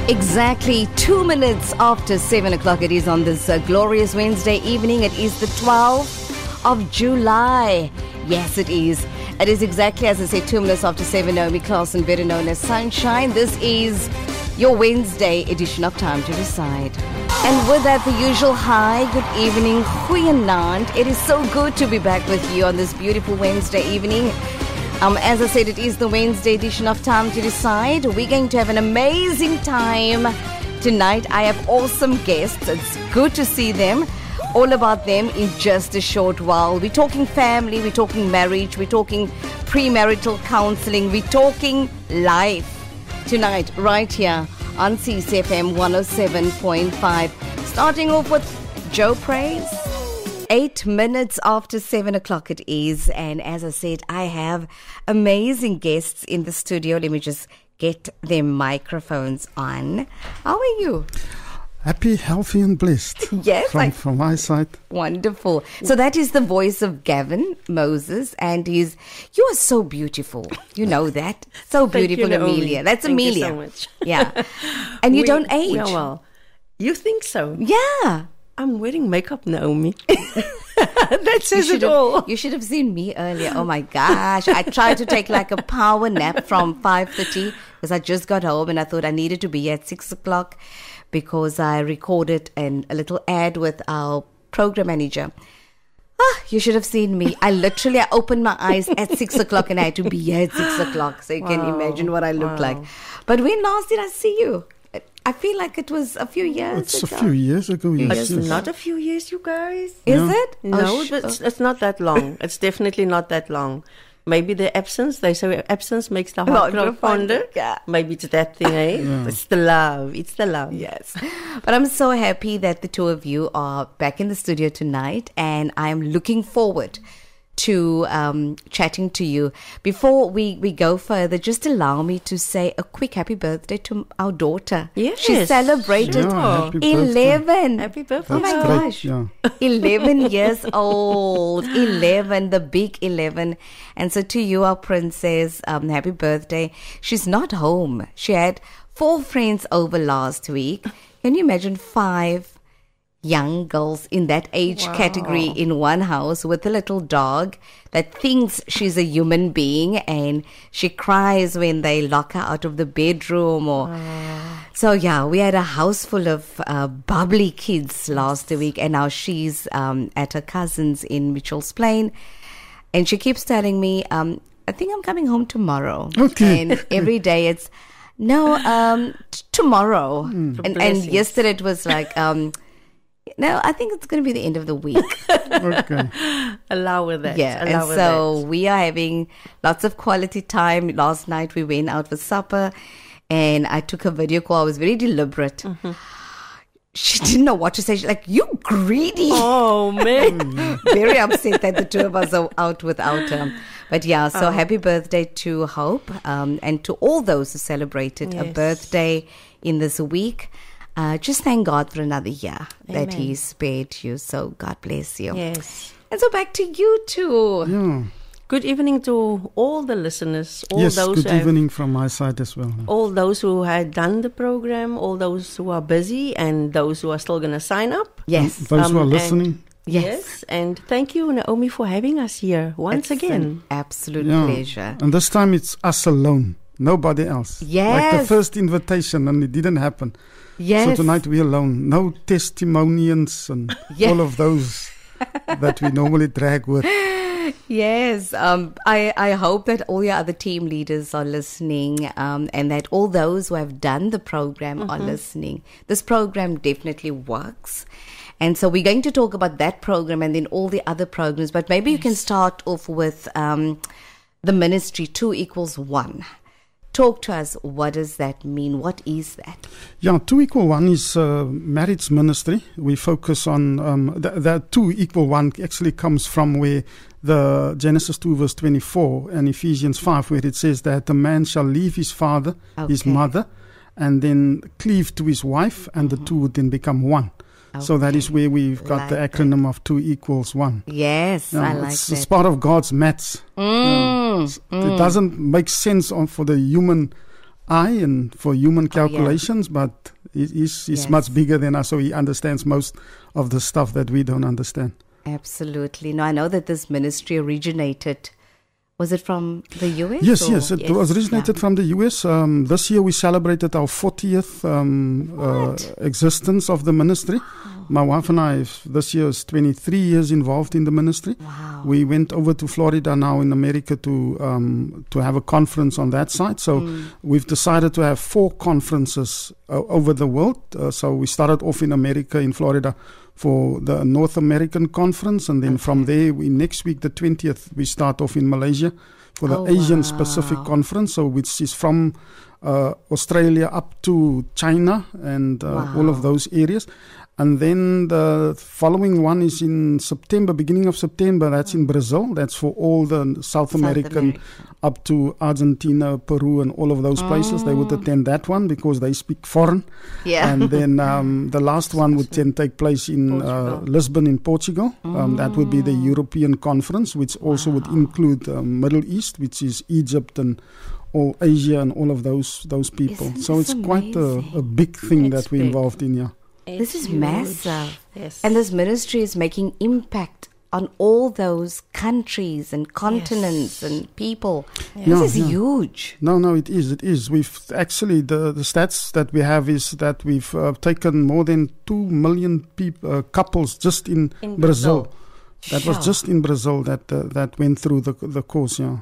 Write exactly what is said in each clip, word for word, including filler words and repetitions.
Exactly two minutes after seven o'clock it is on this uh, glorious Wednesday evening. It is the twelfth of July. Yes, it is. It is exactly, as I say, two minutes after seven. Naomi Clausen, better known as Sunshine. This is your Wednesday edition of Time to Decide. And with that, the usual hi, good evening, goeienaand. It is so good to be back with you on this beautiful Wednesday evening. Um, as I said, it is the Wednesday edition of Time to Decide. We're going to have an amazing time tonight. I have awesome guests. It's good to see them. All about them in just a short while. We're talking family, we're talking marriage, we're talking premarital counseling, we're talking life tonight, right here on C C F M one oh seven point five. Starting off with Joe Praise. Eight minutes after seven o'clock it is, and as I said, I have amazing guests in the studio. Let me just get their microphones on. How are you? Happy, healthy and blessed. Yes. From, I, from my side. Wonderful. So that is the voice of Gavin Moses, and he's, you are so beautiful. You know that. So beautiful, Thank you, Amelia. That's Thank Amelia. You so much. Yeah. And you we, don't age. Yeah, well, you think so? Yeah. I'm wearing makeup, Naomi. That says it all. You should have seen me earlier. Oh my gosh. I tried to take like a power nap from five thirty because I just got home and I thought I needed to be at six o'clock because I recorded an, a little ad with our program manager. Ah, you should have seen me. I literally I opened my eyes at six o'clock and I had to be here at six o'clock. So you wow. can imagine what I look wow. like. But when last did I see you? I feel like it was a few years it's ago. It's a few years ago, yes. It's yes. not a few years, you guys. Is yeah. it? No, oh, sh- it's, it's not that long. It's definitely not that long. Maybe the absence, they say absence makes the heart grow fonder. Yeah. Maybe it's that thing, eh? Yeah. It's the love. It's the love. Yes. But I'm so happy that the two of you are back in the studio tonight, and I'm looking forward to um, chatting to you. Before we, we go further, just allow me to say a quick happy birthday to our daughter. Yes. She celebrated yeah, happy eleven. Happy birthday. Oh my That's gosh. great, yeah. eleven years old. eleven, the big eleven. And so to you, our princess, um, happy birthday. She's not home. She had four friends over last week. Can you imagine five young girls in that age wow. category in one house with a little dog that thinks she's a human being, and she cries when they lock her out of the bedroom or wow. So yeah, we had a house full of uh, bubbly kids last week, and now she's um, at her cousin's in Mitchell's Plain, and she keeps telling me um, I think I'm coming home tomorrow. Okay. And every day it's no um, t- tomorrow mm. and, and yesterday it was like um no, I think it's going to be the end of the week. Okay. Allow with that. Yeah, Allow and so that. we are having lots of quality time. Last night we went out for supper and I took a video call. I was very deliberate. Mm-hmm. She didn't know what to say. She's like, you greedy. Oh, man. Very upset that the two of us are out without her. But yeah, so oh. happy birthday to Hope um, and to all those who celebrated yes. a birthday in this week. Uh, just thank God for another year Amen. That He spared you. So God bless you. Yes. And so back to you two. Yeah. Good evening to all the listeners. All yes, those good who evening have, from my side as well. All those who had done the program, all those who are busy, and those who are still going to sign up. Yes. And those um, who are listening. Yes. yes. And thank you, Naomi, for having us here once it's again. An absolute yeah. pleasure. And this time it's us alone. Nobody else. Yes. Like the first invitation, and it didn't happen. Yes. So tonight we're alone. No testimonials and yes. all of those that we normally drag with. Yes. Um, I, I hope that all your other team leaders are listening um, and that all those who have done the program mm-hmm. are listening. This program definitely works. And so we're going to talk about that program and then all the other programs. But maybe yes. you can start off with um, the ministry, two equals one. Talk to us. What does that mean? What is that? Yeah, two equal one is uh, marriage ministry. We focus on um, the, the two equal one actually comes from where the Genesis two verse twenty-four and Ephesians five, where it says that the man shall leave his father, okay. his mother, and then cleave to his wife, and mm-hmm. the two would then become one. Okay. So that is where we've got like the acronym that. Of two equals one. Yes, yeah, I like it's, that. It's part of God's maths. Mm, yeah. mm. It doesn't make sense on, for the human eye and for human calculations, oh, yeah. but he's, he's yes. much bigger than us, so he understands most of the stuff that we don't understand. Absolutely. Now, I know that this ministry originated, was it from the U S? Yes, or? yes, it yes. was originated yeah. from the U S. Um, this year we celebrated our fortieth um, uh, existence of the ministry. Oh. My wife and I, this year is twenty-three years involved in the ministry. Wow. We went over to Florida now in America to um, to have a conference on that side. So mm. we've decided to have four conferences uh, over the world. Uh, so we started off in America, in Florida, for the North American conference. And then okay. from there, we next week, the twentieth, we start off in Malaysia for the oh, Asian wow. Pacific Conference. So which is from uh, Australia up to China and uh, wow. all of those areas. And then the following one is in September, beginning of September. That's in Brazil. That's for all the South, South American, America. Up to Argentina, Peru, and all of those places. Mm. They would attend that one because they speak foreign. Yeah. And then um, the last one would then take place in uh, Lisbon in Portugal. Mm. Um, that would be the European Conference, which also wow. would include um, Middle East, which is Egypt and all Asia and all of those those people. Isn't so it's amazing? quite a, a big thing it's that we're big. involved in, yeah. This is huge. massive. Yes. And this ministry is making impact on all those countries and continents yes. and people. Yeah. This Yeah, is yeah. huge. No, no, it is. It is. We've actually, the, the stats that we have is that we've uh, taken more than two million peop- uh, couples just in, in Brazil. Brazil. That sure. was just in Brazil that uh, that went through the the course, yeah.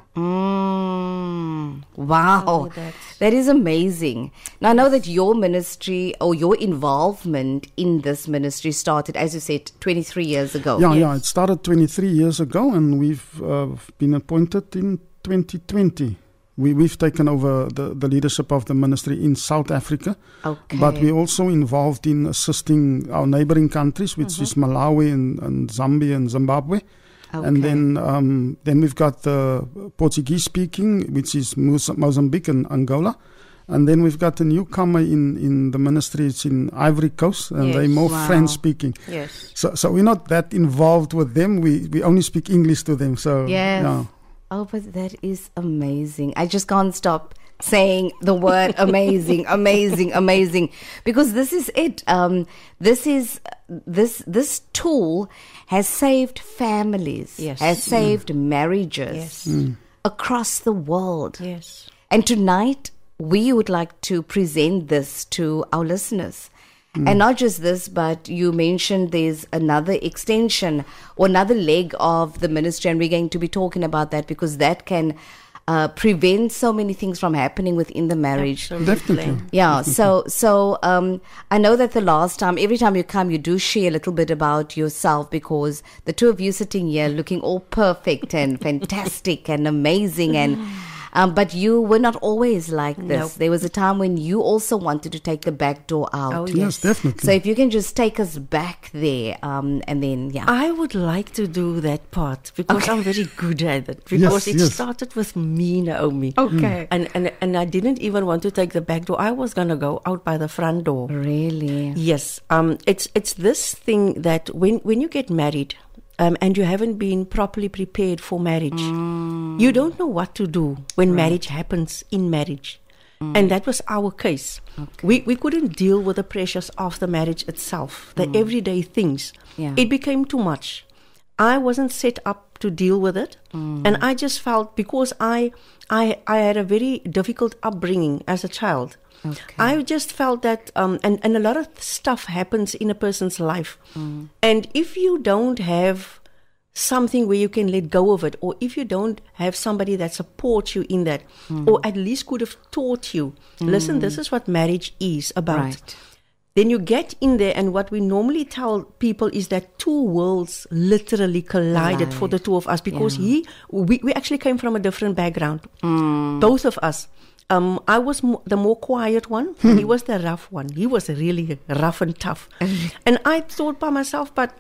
Mm, wow. Oh, that is amazing. Now, I know that your ministry or your involvement in this ministry started, as you said, twenty-three years ago. Yeah, yes. yeah. It started twenty-three years ago, and we've uh, been appointed in twenty twenty. We, we've taken over the, the leadership of the ministry in South Africa. Okay. But we're also involved in assisting our neighboring countries, which mm-hmm. is Malawi and, and Zambia and Zimbabwe. Okay. And then um, then we've got the Portuguese speaking, which is Mozambique and Angola. And then we've got a newcomer in, in the ministry, it's in Ivory Coast, and yes. they're more Wow. French speaking. Yes. So so we're not that involved with them. We we only speak English to them. So Yes. yeah. Oh, but that is amazing. I just can't stop saying the word amazing, amazing, amazing, because this is it. Um, this is this this tool has saved families, yes. has saved mm. marriages yes. Mm. across the world. Yes. And tonight we would like to present this to our listeners. Mm. And not just this, but you mentioned there's another extension or another leg of the ministry, and we're going to be talking about that because that can uh, prevent so many things from happening within the marriage. Absolutely. Definitely. Yeah, so so um, I know that the last time, every time you come, you do share a little bit about yourself, because the two of you sitting here looking all perfect and fantastic and amazing and... Um, but you were not always like this. Nope. There was a time when you also wanted to take the back door out. Oh, Yes, yes. definitely. So if you can just take us back there, um, and then, yeah. I would like to do that part because Okay. I'm very good at it. Because Yes, it yes. started with me, Naomi. Okay. And, and and I didn't even want to take the back door. I was going to go out by the front door. Really? Yes. Um. It's it's this thing that when, when you get married, um, and you haven't been properly prepared for marriage, Mm. you don't know what to do when Right. marriage happens in marriage. And that was our case. Okay. We we couldn't deal with the pressures of the marriage itself, the everyday things. Yeah. It became too much. I wasn't set up to deal with it. And I just felt, because I, I, I had a very difficult upbringing as a child, Okay. I just felt that, um, and, and a lot of stuff happens in a person's life. Mm. And if you don't have something where you can let go of it, or if you don't have somebody that supports you in that, Mm. or at least could have taught you, listen, this is what marriage is about. Right. Then you get in there, and what we normally tell people is that two worlds literally collided for the two of us, because Yeah. he, we, we actually came from a different background, Mm. both of us. Um, I was mo- the more quiet one. He was the rough one. He was really rough and tough. And I thought by myself, but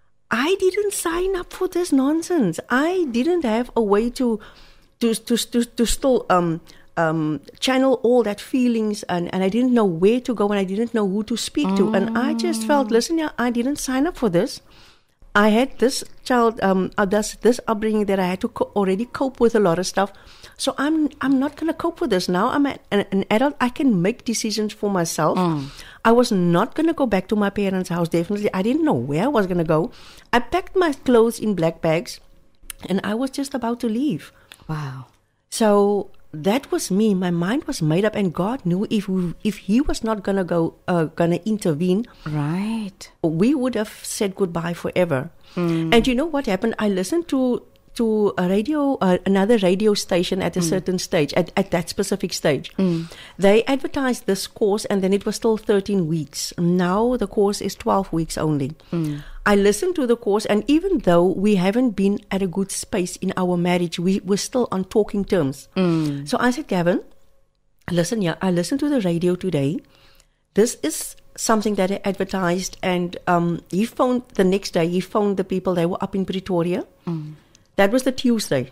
I didn't sign up for this nonsense. I didn't have a way to to to to, to still um um channel all that feelings, and, and I didn't know where to go, and I didn't know who to speak to. And I just felt, listen, yeah, I didn't sign up for this. I had this child, um, uh, this, this upbringing that I had to co- already cope with a lot of stuff. So I'm I'm not going to cope with this. Now I'm an, an adult. I can make decisions for myself. Mm. I was not going to go back to my parents' house, definitely. I didn't know where I was going to go. I packed my clothes in black bags, and I was just about to leave. Wow. So that was me. My mind was made up, and God knew if we, if He was not going to go, uh, going to intervene, right, we would have said goodbye forever. Mm. And you know what happened? I listened to to a radio, uh, another radio station at a mm. certain stage, at, at that specific stage. Mm. They advertised this course, and then it was still thirteen weeks. Now the course is twelve weeks only. Mm. I listened to the course, and even though we haven't been at a good space in our marriage, we were still on talking terms. Mm. So I said, Gavin, listen, yeah, I listened to the radio today. This is something that I advertised, and um, he phoned the next day. He phoned the people. They were up in Pretoria. Mm. That was the Tuesday.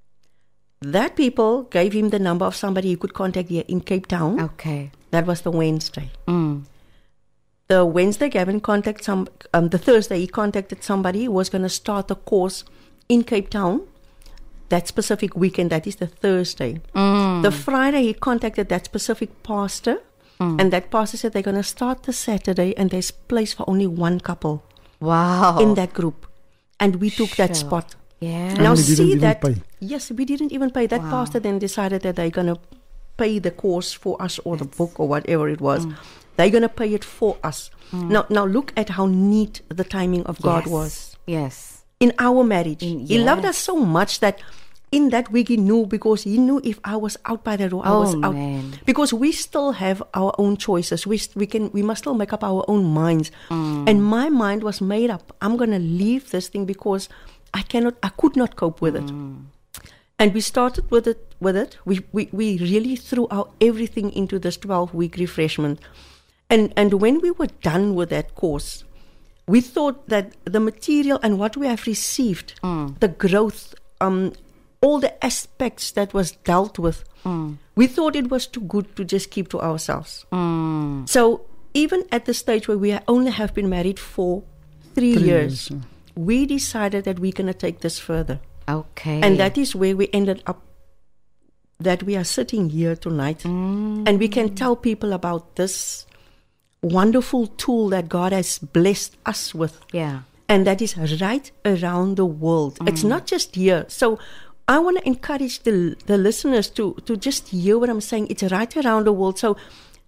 That people gave him the number of somebody he could contact here in Cape Town. Okay. That was the Wednesday. Mm. The Wednesday, Gavin contacted some. Um, the Thursday, he contacted somebody who was going to start the course in Cape Town. That specific weekend, that is the Thursday. Mm. The Friday, he contacted that specific pastor. Mm. And that pastor said they're going to start the Saturday, and there's place for only one couple. Wow. In that group. And we took sure. that spot. Yeah. Now we see that. Pay. Yes, we didn't even pay. That wow. pastor then decided that they're going to pay the course for us, or That's, the book, or whatever it was. Mm. They're going to pay it for us. Mm. Now, now look at how neat the timing of God yes. was. Yes. In our marriage. In, he yes. loved us so much that in that week he knew, because he knew if I was out by the door, I oh, was out. Man. Because we still have our own choices. We we can we must still make up our own minds. Mm. And my mind was made up. I'm going to leave this thing because I cannot, I could not cope with it. Mm. And we started with it. With it, we we, we really threw out everything into this twelve-week refreshment. And and when we were done with that course, we thought that the material and what we have received, mm. the growth, um, all the aspects that was dealt with, mm. we thought it was too good to just keep to ourselves. Mm. So even at the stage where we only have been married for three, three years, years yeah. we decided that we're going to take this further. Okay. And that is where we ended up, that we are sitting here tonight, mm. and we can tell people about this wonderful tool that God has blessed us with. Yeah. And that is right around the world. Mm. It's not just here. So I want to encourage the the listeners to, to just hear what I'm saying. It's right around the world. So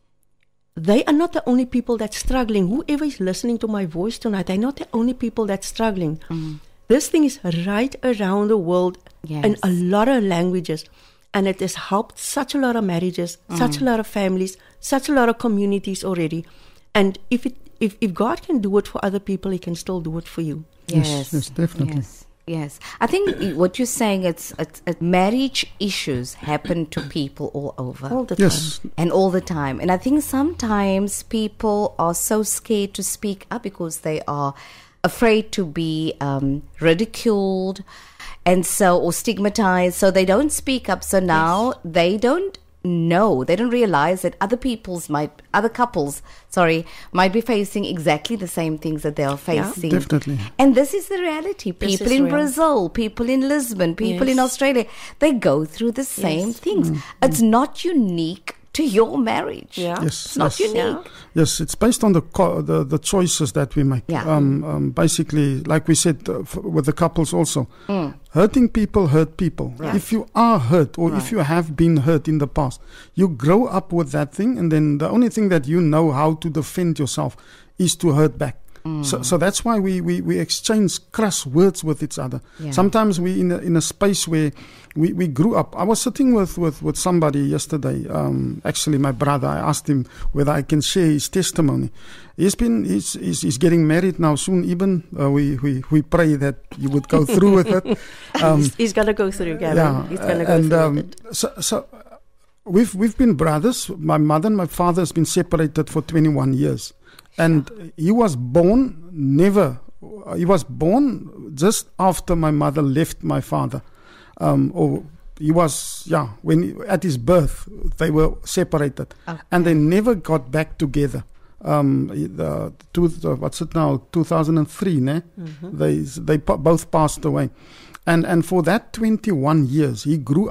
they are not the only people that's struggling. Whoever is listening to my voice tonight, they're not the only people that's struggling. Mm. This thing is right around the world yes. in a lot of languages. And it has helped such a lot of marriages, mm. such a lot of families, such a lot of communities already. And if it, if, if God can do it for other people, He can still do it for you. Yes, yes, yes definitely. Yes, yes. I think what you're saying, it's, it's, it's marriage issues happen to people all over. All the yes. time. And all the time. And I think sometimes people are so scared to speak up because they are afraid to be um, ridiculed, and so, or stigmatized, so they don't speak up. So now yes. they don't know, they don't realize that other people's might, other couples, sorry, might be facing exactly the same things that they are facing. Yeah, definitely. And this is the reality. People this in real. Brazil, people in Lisbon, people yes. in Australia, they go through the same yes. things. Mm. It's not unique to your marriage. Yeah. Yes, it's not yes. unique. Yeah. Yes, it's based on the co- the, the choices that we make. Yeah. Um, um, basically, like we said uh, f- with the couples also, mm. hurting people hurt people. Right. If you are hurt, or right. if you have been hurt in the past, you grow up with that thing, and then the only thing that you know how to defend yourself is to hurt back. Mm. So, so that's why we, we, we exchange crush words with each other. Yeah. Sometimes we in a, in a space where we, we grew up. I was sitting with, with, with somebody yesterday. Um, actually, my brother. I asked him whether I can share his testimony. He's been he's he's, he's getting married now soon. Even uh, we, we we pray that he would go through with it. Um, he's, he's gonna go through, Gavin. Yeah, he's gonna go and through um, it. So so. We've we've been brothers. My mother and my father has been separated for twenty-one years. And he was born never, he was born just after my mother left my father. Um, or he was, yeah, when at his birth, they were separated. Okay. And they never got back together. Um, the, two, the, what's it now, two thousand three, ne? Mm-hmm. They, they both passed away. And, and for that twenty-one years, he grew up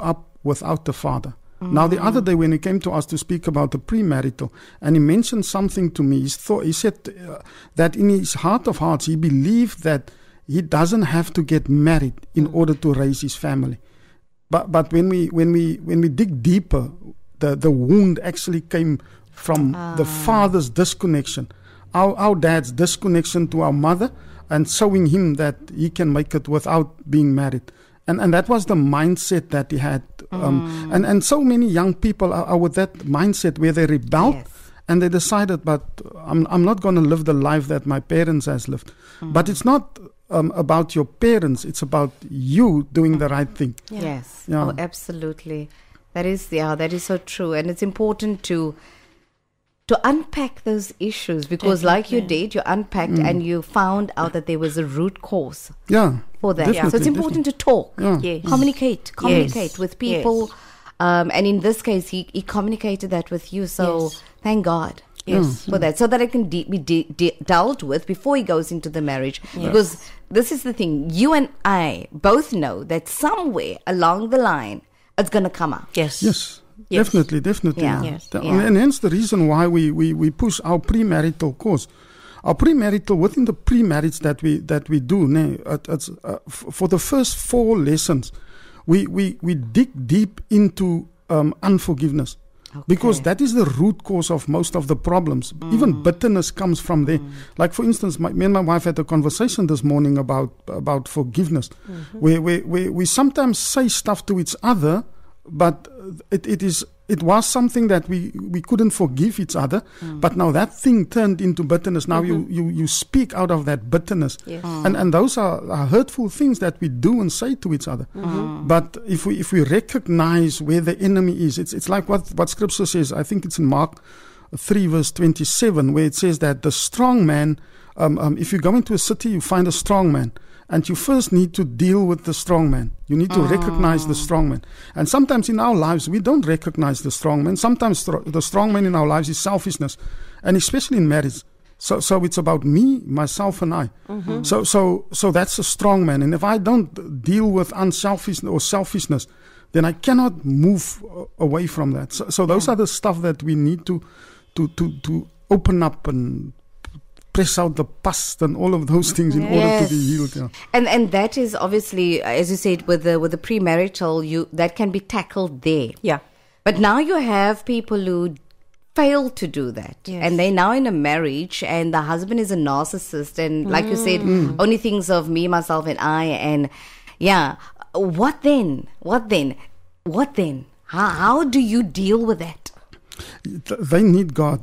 without the father. Mm-hmm. Now, the other day when he came to us to speak about the premarital, and he mentioned something to me, he, thought, he said uh, that in his heart of hearts, he believed that he doesn't have to get married in mm-hmm. order to raise his family. But but when we when we when we dig deeper, the, the wound actually came from ah. the father's disconnection, our our dad's disconnection to our mother, and showing him that he can make it without being married. And and that was the mindset that he had. Um, mm. and, and so many young people are, are with that mindset where they rebelled yes. and they decided, but I'm I'm not going to live the life that my parents has lived. Mm. But it's not um, about your parents. It's about you doing the right thing. Yeah. Yes. Yeah. Oh, absolutely. That is, yeah, that is so true. And it's important to to unpack those issues because Definitely. like you did, you unpacked mm. and you found out that there was a root cause yeah, for that. Yeah. So it's important definitely. to talk, yeah. yes. communicate, communicate yes. with people. Yes. Um, and in this case, he, he communicated that with you. So yes. thank God. Yes. For that, so that it can de- be de- de- dealt with before he goes into the marriage. Yes. Because this is the thing, you and I both know that somewhere along the line, it's going to come out. Yes. Yes. Yes. Definitely, definitely. Yeah. Yeah. Yes. The- Yeah. And hence the reason why we, we, we push our premarital course. Our premarital, within the pre-marriage that we that we do, ne, it, it's, uh, f- for the first four lessons, we, we, we dig deep into um, unforgiveness. Okay. Because that is the root cause of most of the problems. Mm. Even bitterness comes from there. Mm. Like, for instance, my, me and my wife had a conversation this morning about about forgiveness, mm-hmm. where, where, where we sometimes say stuff to each other, but it, it is it was something that we, we couldn't forgive each other, mm. but now that thing turned into bitterness. Now mm-hmm. you, you, you speak out of that bitterness. Yes. Mm. And and those are, are hurtful things that we do and say to each other. Mm-hmm. But if we if we recognize where the enemy is, it's it's like what, what Scripture says. I think it's in Mark three verse twenty-seven, where it says that the strong man, um, um, if you go into a city, you find a strong man. And you first need to deal with the strong man. You need to oh. recognize the strong man. And sometimes in our lives, we don't recognize the strong man. Sometimes th- the strong man in our lives is selfishness. And especially in marriage. So so it's about me, myself, and I. Mm-hmm. So so so that's a strong man. And if I don't deal with unselfishness or selfishness, then I cannot move away from that. So, so those yeah. are the stuff that we need to to to, to open up and press out the past and all of those things in yes. order to be healed. Yeah. And and that is obviously, as you said, with the with the premarital, you that can be tackled there. Yeah. But now you have people who fail to do that, yes. and they're now in a marriage, and the husband is a narcissist, and mm. like you said, mm. only thinks of me, myself, and I. And yeah, what then? What then? What then? How how do you deal with that? They need God.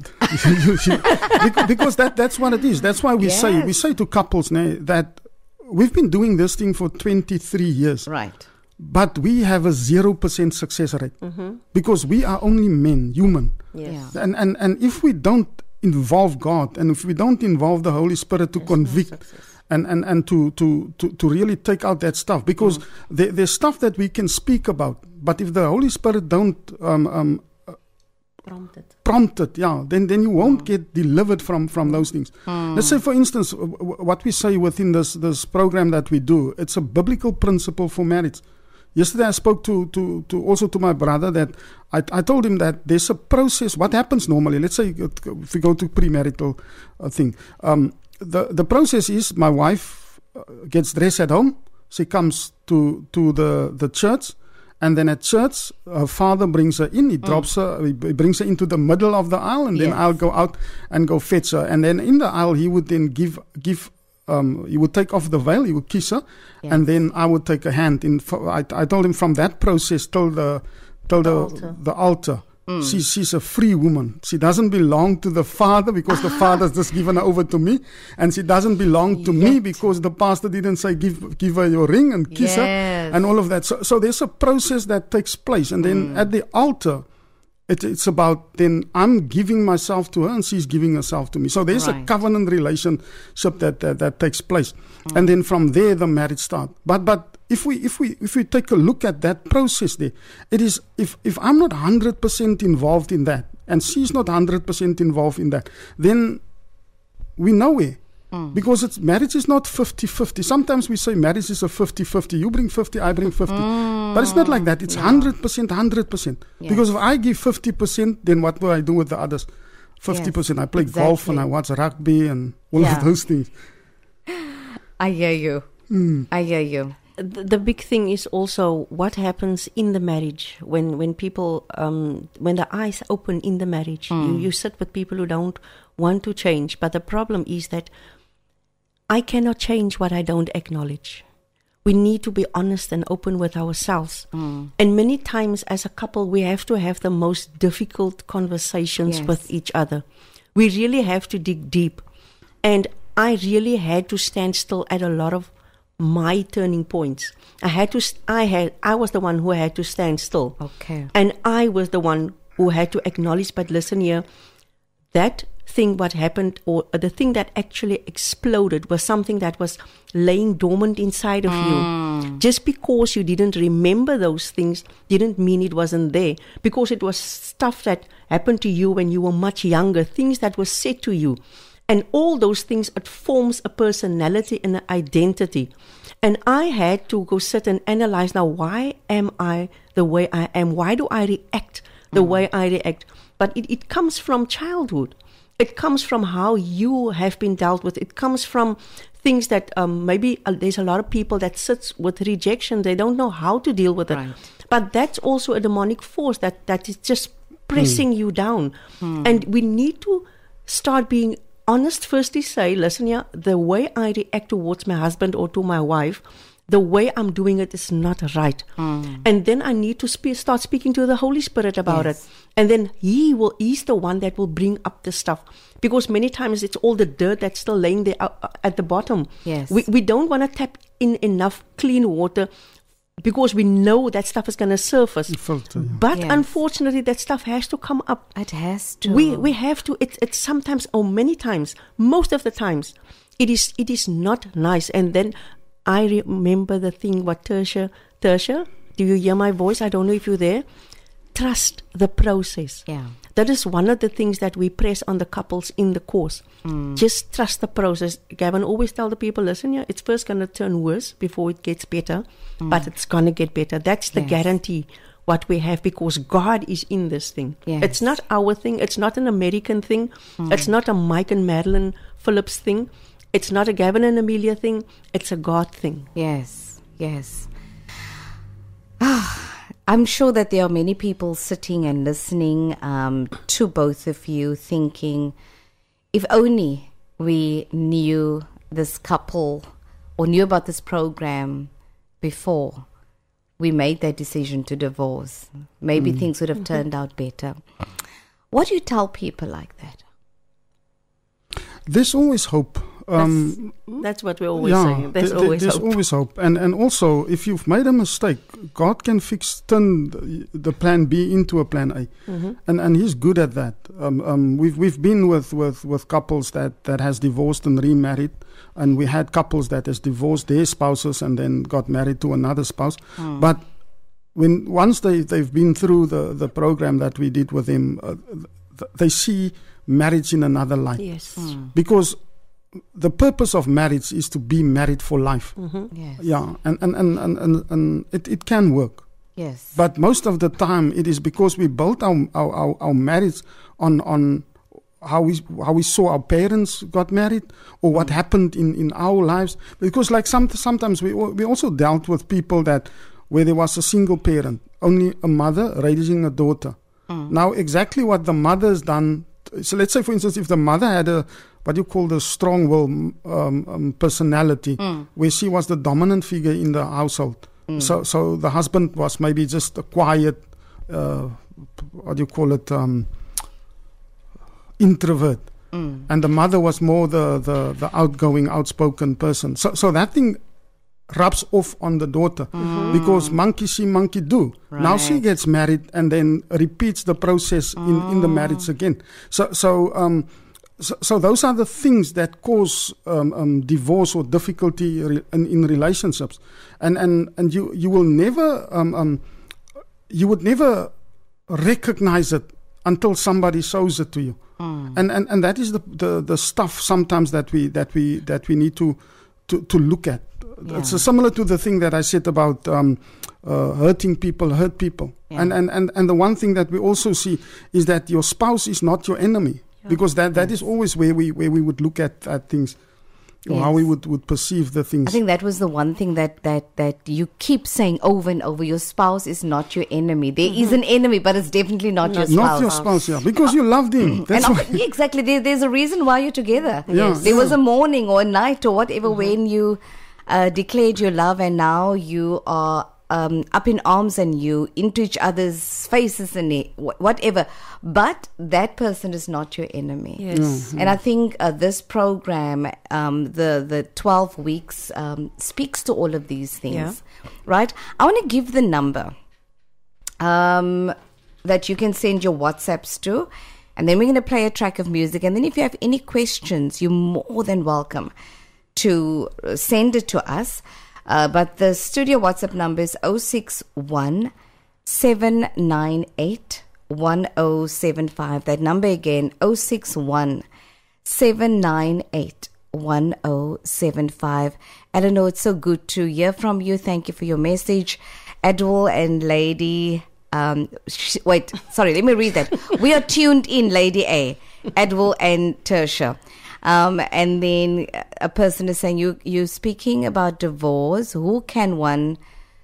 Because that, that's what it is. That's why we yes. say we say to couples now that we've been doing this thing for twenty-three years. Right. But we have a zero percent success rate. Mm-hmm. Because we are only men, human. Yes. Yeah. And, and and if we don't involve God and if we don't involve the Holy Spirit to There's convict no and, and, and to, to, to, to really take out that stuff, because mm. there, there's stuff that we can speak about, but if the Holy Spirit don't um, um, Prompted. prompted, yeah, then, then you won't mm. get delivered from, from those things. Mm. Let's say, for instance, w- w- what we say within this, this program that we do, it's a biblical principle for marriage. Yesterday I spoke to, to, to also to my brother that I, I told him that there's a process. What happens normally, let's say if we go to premarital uh, thing, um, the, the process is my wife gets dressed at home, she comes to, to the, the church, and then at church, her father brings her in. He drops mm. her, he brings her into the middle of the aisle, and yes. then I'll go out and go fetch her. And then in the aisle, he would then give, give. Um, he would take off the veil, he would kiss her, yes. and then I would take a hand. In, I, I told him from that process till the, till the, the altar. The altar mm. she, she's a free woman. She doesn't belong to the father because the father's just given her over to me, and she doesn't belong to Yet. me because the pastor didn't say give give her your ring and kiss yes. her and all of that. So, so there's a process that takes place, and then mm. at the altar, it, it's about then I'm giving myself to her and she's giving herself to me. So there's right. a covenant relationship that that, that takes place, mm. and then from there the marriage starts. But but if we if we if we take a look at that process there, it is if if I'm not one hundred percent involved in that and she's not one hundred percent involved in that, then we're nowhere. Because it's marriage is not fifty-fifty. Sometimes we say marriage is a fifty-fifty. You bring fifty, I bring fifty. But it's not like that. It's one hundred percent, one hundred percent. Yes. Because if I give fifty percent, then what will I do with the others? fifty percent. Yes, I play golf and exactly. I watch rugby and all Yeah. of those things. I hear you. I hear you. The, the big thing is also what happens in the marriage when when people um, when the eyes open in the marriage. You, you sit with people who don't want to change, but the problem is that I cannot change what I don't acknowledge. We need to be honest and open with ourselves. And many times as a couple, we have to have the most difficult conversations Yes. with each other. We really have to dig deep. And I really had to stand still at a lot of my turning points. I had to, st- I had, I was the one who had to stand still. Okay. And I was the one who had to acknowledge, but listen here, that thing what happened, or the thing that actually exploded, was something that was laying dormant inside of you. Just because you didn't remember those things didn't mean it wasn't there, because it was stuff that happened to you when you were much younger, things that were said to you. And all those things, it forms a personality and an identity. And I had to go sit and analyze, now, why am I the way I am? Why do I react the way I react? But it, it comes from childhood. It comes from how you have been dealt with. It comes from things that um, maybe uh, there's a lot of people that sits with rejection. They don't know how to deal with it. Right. But that's also a demonic force that, that is just pressing you down. And we need to start being honest. Firstly say, listen here, the way I react towards my husband or to my wife, the way I'm doing it is not right. And then I need to spe- start speaking to the Holy Spirit about Yes. it. And then He will, He's the one that will bring up the stuff. Because many times it's all the dirt that's still laying there uh, uh, at the bottom. Yes. We, we don't want to tap in enough clean water because we know that stuff is going to surface. Filter, yeah. But Yes. unfortunately, that stuff has to come up. It has to. We we have to. It's it's sometimes, or many times, most of the times, it is it is not nice. And then I remember the thing. What Tertia, Tertia, do you hear my voice? I don't know if you're there. Trust the process. Yeah. That is one of the things that we press on the couples in the course. Just trust the process. Gavin always tell the people, listen here, it's first going to turn worse before it gets better, but it's going to get better. That's the Yes. guarantee what we have, because God is in this thing. Yes. It's not our thing. It's not an American thing. It's not a Mike and Madeline Phillips thing. It's not a Gavin and Amelia thing. It's a God thing. Yes, yes. I'm sure that there are many people sitting and listening um, to both of you thinking, if only we knew this couple or knew about this program before we made that decision to divorce, maybe things would have turned out better. What do you tell people like that? There's always hope. Um, That's what we're always saying. There's there- always there's hope. always hope. And and also, if you've made a mistake, God can fix, turn the, the plan B into a plan A, and and He's good at that. Um, um, we've we've been with, with, with couples that, that has divorced and remarried, and we had couples that has divorced their spouses and then got married to another spouse. But when once they they've been through the, the program that we did with them, uh, th- they see marriage in another light. Yes. Because the purpose of marriage is to be married for life. Yes. Yeah, and, and, and, and, and, and it, it can work. Yes. But most of the time it is because we built our, our, our, our marriage on, on how we how we saw our parents got married, or what happened in, in our lives. Because like some, sometimes we al- we also dealt with people that where there was a single parent, only a mother raising a daughter. Now exactly what the mother has done. So let's say, for instance, if the mother had a what you call the strong will um, um, personality, where she was the dominant figure in the household. So, so the husband was maybe just a quiet, uh, what do you call it, um, introvert, and the mother was more the, the, the outgoing, outspoken person. So, so that thing rubs off on the daughter because monkey see, monkey do. Now she Right. gets married and then repeats the process in, in the marriage again. So, so um. So, so those are the things that cause um, um, divorce or difficulty re- in, in relationships, and and and you you will never um, um, you would never recognize it until somebody shows it to you. Mm. And, and and that is the, the, the stuff sometimes that we that we that we need to to, to look at. Yeah. It's similar to the thing that I said about um, uh, hurting people, hurt people. Yeah. And, and, and, and the one thing that we also see is that your spouse is not your enemy. Yeah. Because that, that yes. is always where we where we would look at, at things. Or yes. how we would, would perceive the things. I think that was the one thing that, that, that you keep saying over and over. Your spouse is not your enemy. There mm-hmm. is an enemy, but it's definitely not no, your spouse. Not your spouse, yeah. Because you loved him. That's and why. Yeah, exactly. There, there's a reason why you're together. Yeah, yes. There yeah. was a morning or a night or whatever mm-hmm. when you uh, declared your love, and now you are um, up in arms and you into each other's faces and whatever. But that person is not your enemy. Yes. Mm-hmm. And I think uh, this program, um, the, the twelve weeks, um, speaks to all of these things. Yeah. Right? I want to give the number um, that you can send your WhatsApps to. And then we're going to play a track of music. And then if you have any questions, you're more than welcome to send it to us. Uh, but the studio WhatsApp number is oh six one, seven nine eight, one oh seven five. That number again, oh six one, seven nine eight, one oh seven five. Eleanor, it's so good to hear from you. Thank you for your message. Adwell and Lady... Um, sh- wait, sorry, let me read that. We are tuned in, Lady A, Adwell and Tertia. Um, and then a person is saying, you, you're speaking about divorce. Who can one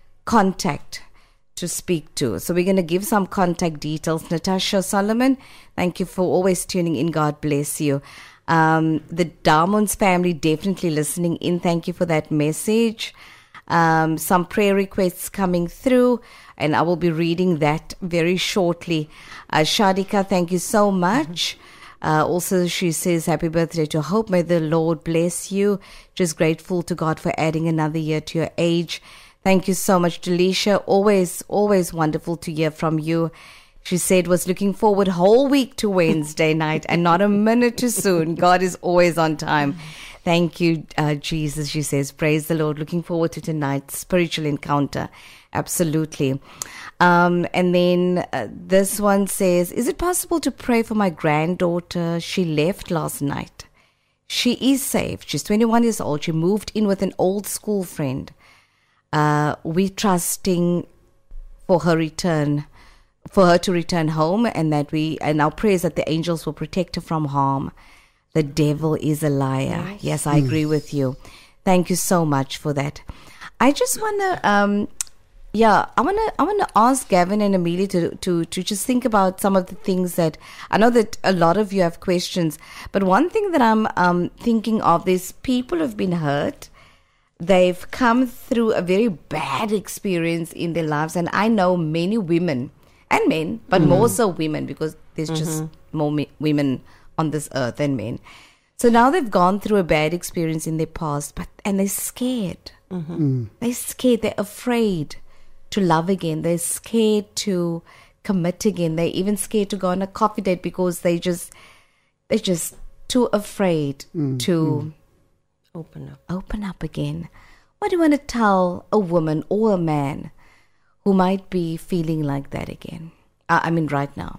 contact to speak to? So we're going to give some contact details. Natasha Solomon, thank you for always tuning in. God bless you. Um, the Darmonds family definitely listening in. Thank you for that message. Um, some prayer requests coming through, and I will be reading that very shortly. Uh, Shadika, thank you so much. Mm-hmm. Uh, also, she says, happy birthday to Hope. May the Lord bless you. Just grateful to God for adding another year to your age. Thank you so much, Delisha. Always, always wonderful to hear from you. She said, was looking forward whole week to Wednesday night and not a minute too soon. God is always on time. Thank you, uh, Jesus, she says. Praise the Lord. Looking forward to tonight's spiritual encounter. Absolutely. Um, and then uh, this one says, is it possible to pray for my granddaughter? She left last night. She is saved. She's twenty-one years old. She moved in with an old school friend. Uh, we're trusting for her return, for her to return home, and that we, and our prayers that the angels will protect her from harm. The devil is a liar. Nice. Yes, I mm. agree with you. Thank you so much for that. I just want to, um, yeah, I want to, I want to ask Gavin and Amelia to, to, to just think about some of the things that, I know that a lot of you have questions, but one thing that I'm um, thinking of is people have been hurt. They've come through a very bad experience in their lives. And I know many women and men, but mm. more so women, because there's mm-hmm. just more me- women on this earth than men. So now they've gone through a bad experience in their past, but and they're scared. Mm-hmm. Mm. They're scared. They're afraid to love again. They're scared to commit again. They're even scared to go on a coffee date because they just they're just too afraid mm. to mm. open up. Open up again. What do you want to tell a woman or a man who might be feeling like that again? Uh, I mean, right now.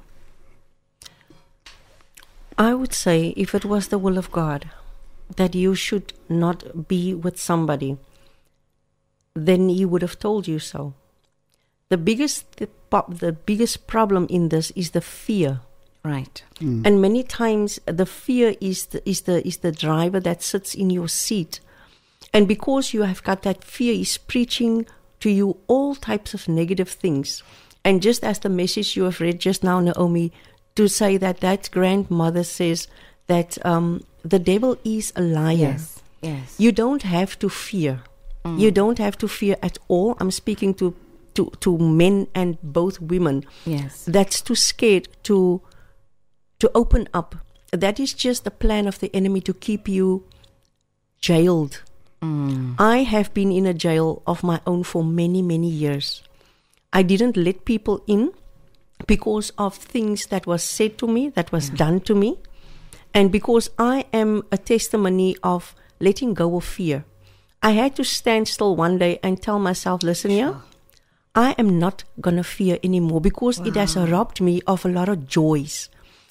I would say, if it was the will of God that you should not be with somebody, then He would have told you so. The biggest, the, the biggest problem in this is the fear, right? Mm. And many times the fear is the, is the is the driver that sits in your seat, and because you have got that fear, is preaching to you all types of negative things. And just as the message you have read just now, Naomi, to say that that grandmother says that um, the devil is a liar. Yes, yes. You don't have to fear. Mm. You don't have to fear at all. I'm speaking to, to, to men and both women. Yes. That's too scared to to open up. That is just a plan of the enemy to keep you jailed. Mm. I have been in a jail of my own for many, many years. I didn't let people in because of things that was said to me, that was yeah. done to me. And because I am a testimony of letting go of fear. I had to stand still one day and tell myself, listen here, sure. I am not going to fear anymore because wow. it has robbed me of a lot of joys.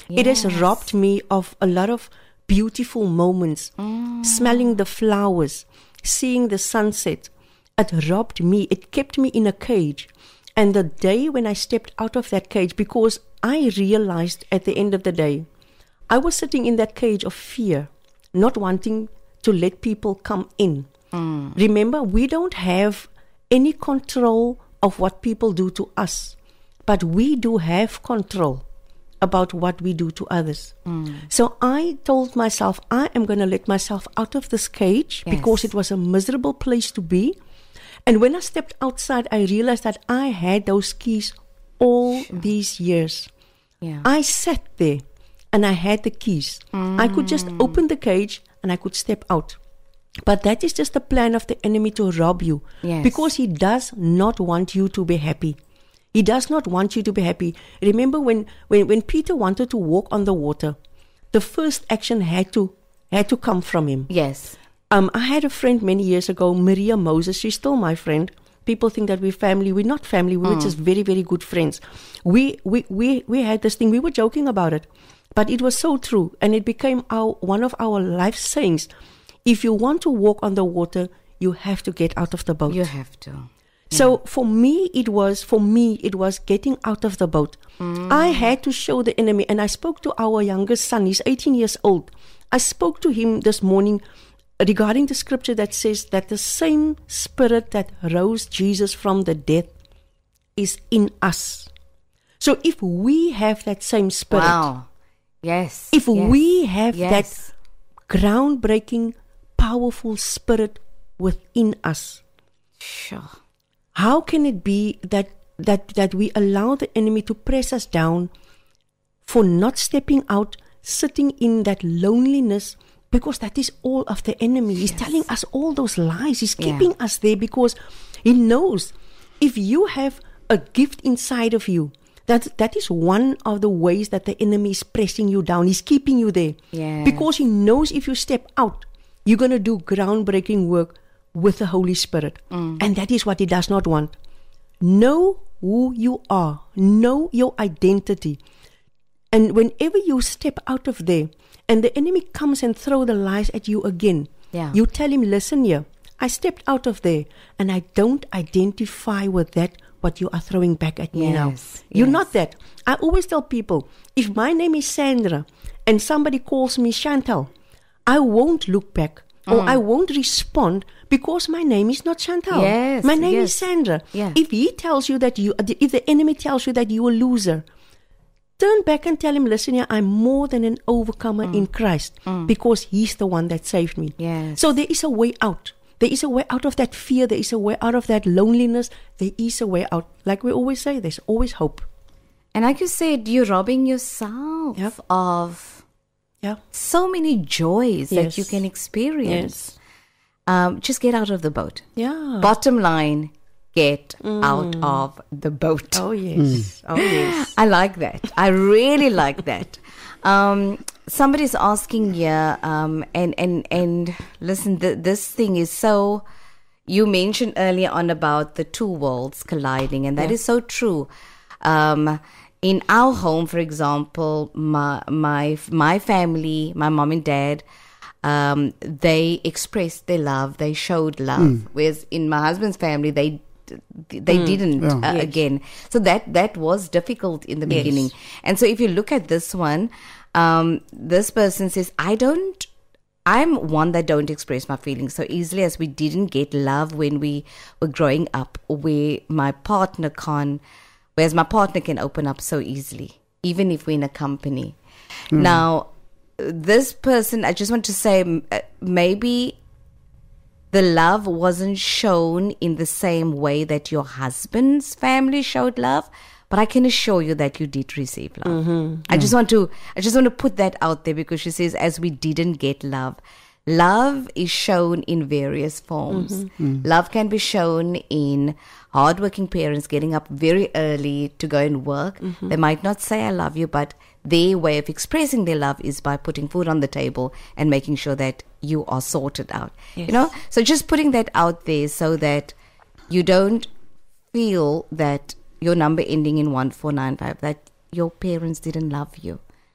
It has Yes. robbed me of a lot of beautiful moments, smelling the flowers, seeing the sunset. It robbed me. It kept me in a cage. And the day when I stepped out of that cage, because I realized at the end of the day, I was sitting in that cage of fear, not wanting to let people come in. Remember, we don't have any control of what people do to us, but we do have control about what we do to others. So I told myself, I am going to let myself out of this cage Yes. because it was a miserable place to be. And when I stepped outside, I realized that I had those keys all these years. Yeah. I sat there and I had the keys. I could just open the cage and I could step out. But that is just the plan of the enemy to rob you. Yes. Because he does not want you to be happy. He does not want you to be happy. Remember when, when, when Peter wanted to walk on the water, the first action had to had to come from him. Yes. Um, I had a friend many years ago, Maria Moses. She's still my friend. People think that we're family. We're not family. We were just very, very good friends. We, we, we, we had this thing. We were joking about it. But it was so true. And it became our one of our life sayings. If you want to walk on the water, you have to get out of the boat. You have to. So for me, it was for me it was getting out of the boat. I had to show the enemy, and I spoke to our youngest son. He's eighteen years old. I spoke to him this morning regarding the scripture that says that the same spirit that rose Jesus from the dead is in us. So if we have that same spirit, Wow. Yes. if yes, we have yes. that groundbreaking, powerful spirit within us, Sure. how can it be that that that we allow the enemy to press us down for not stepping out, sitting in that loneliness? Because that is all of the enemy. He's telling us all those lies. He's Yeah. keeping us there because he knows if you have a gift inside of you, that that is one of the ways that the enemy is pressing you down. He's keeping you there. Yes. Because he knows if you step out, you're going to do groundbreaking work with the Holy Spirit. And that is what he does not want. Know who you are. Know your identity. And whenever you step out of there, and the enemy comes and throw the lies at you again, Yeah. you tell him, listen here, I stepped out of there, and I don't identify with that, what you are throwing back at me now. Yes, You're yes. not that. I always tell people, if my name is Sandra, and somebody calls me Chantal, I won't look back, or I won't respond, because my name is not Chantal. Yes, my name is yes. Sandra. Yeah. If he tells you that you, if the enemy tells you that you're a loser, turn back and tell him, listen here, I'm more than an overcomer in Christ, because he's the one that saved me. Yes. So there is a way out. There is a way out of that fear. There is a way out of that loneliness. There is a way out. Like we always say, there's always hope. And like you said, you're robbing yourself Yep. of Yeah. so many joys that Yes. you can experience. Yes. Um, just get out of the boat. Yeah. Bottom line, get out of the boat. Oh, yes. Oh, yes. I like that. I really like that. Um, somebody's asking here, um, and, and, and listen, th- this thing is so, you mentioned earlier on about the two worlds colliding, and that Yeah. is so true. Um, in our home, for example, my, my, my family, my mom and dad, um, they expressed their love, they showed love, whereas in my husband's family, they they didn't Yeah. uh, Yes. again. So that that was difficult in the beginning. And so if you look at this one, um, this person says, I don't, I'm one that don't express my feelings so easily, as we didn't get love when we were growing up, where my partner can't, whereas my partner can open up so easily, even if we're in a company. Now, this person, I just want to say, m- uh, maybe the love wasn't shown in the same way that your husband's family showed love, but I can assure you that you did receive love. I just want to, I just want to put that out there, because she says, as we didn't get love, love is shown in various forms. Love can be shown in hardworking parents getting up very early to go and work. They might not say I love you, but their way of expressing their love is by putting food on the table and making sure that you are sorted out. Yes. You know, so just putting that out there so that you don't feel that your number ending in one four nine five, that your parents didn't love you.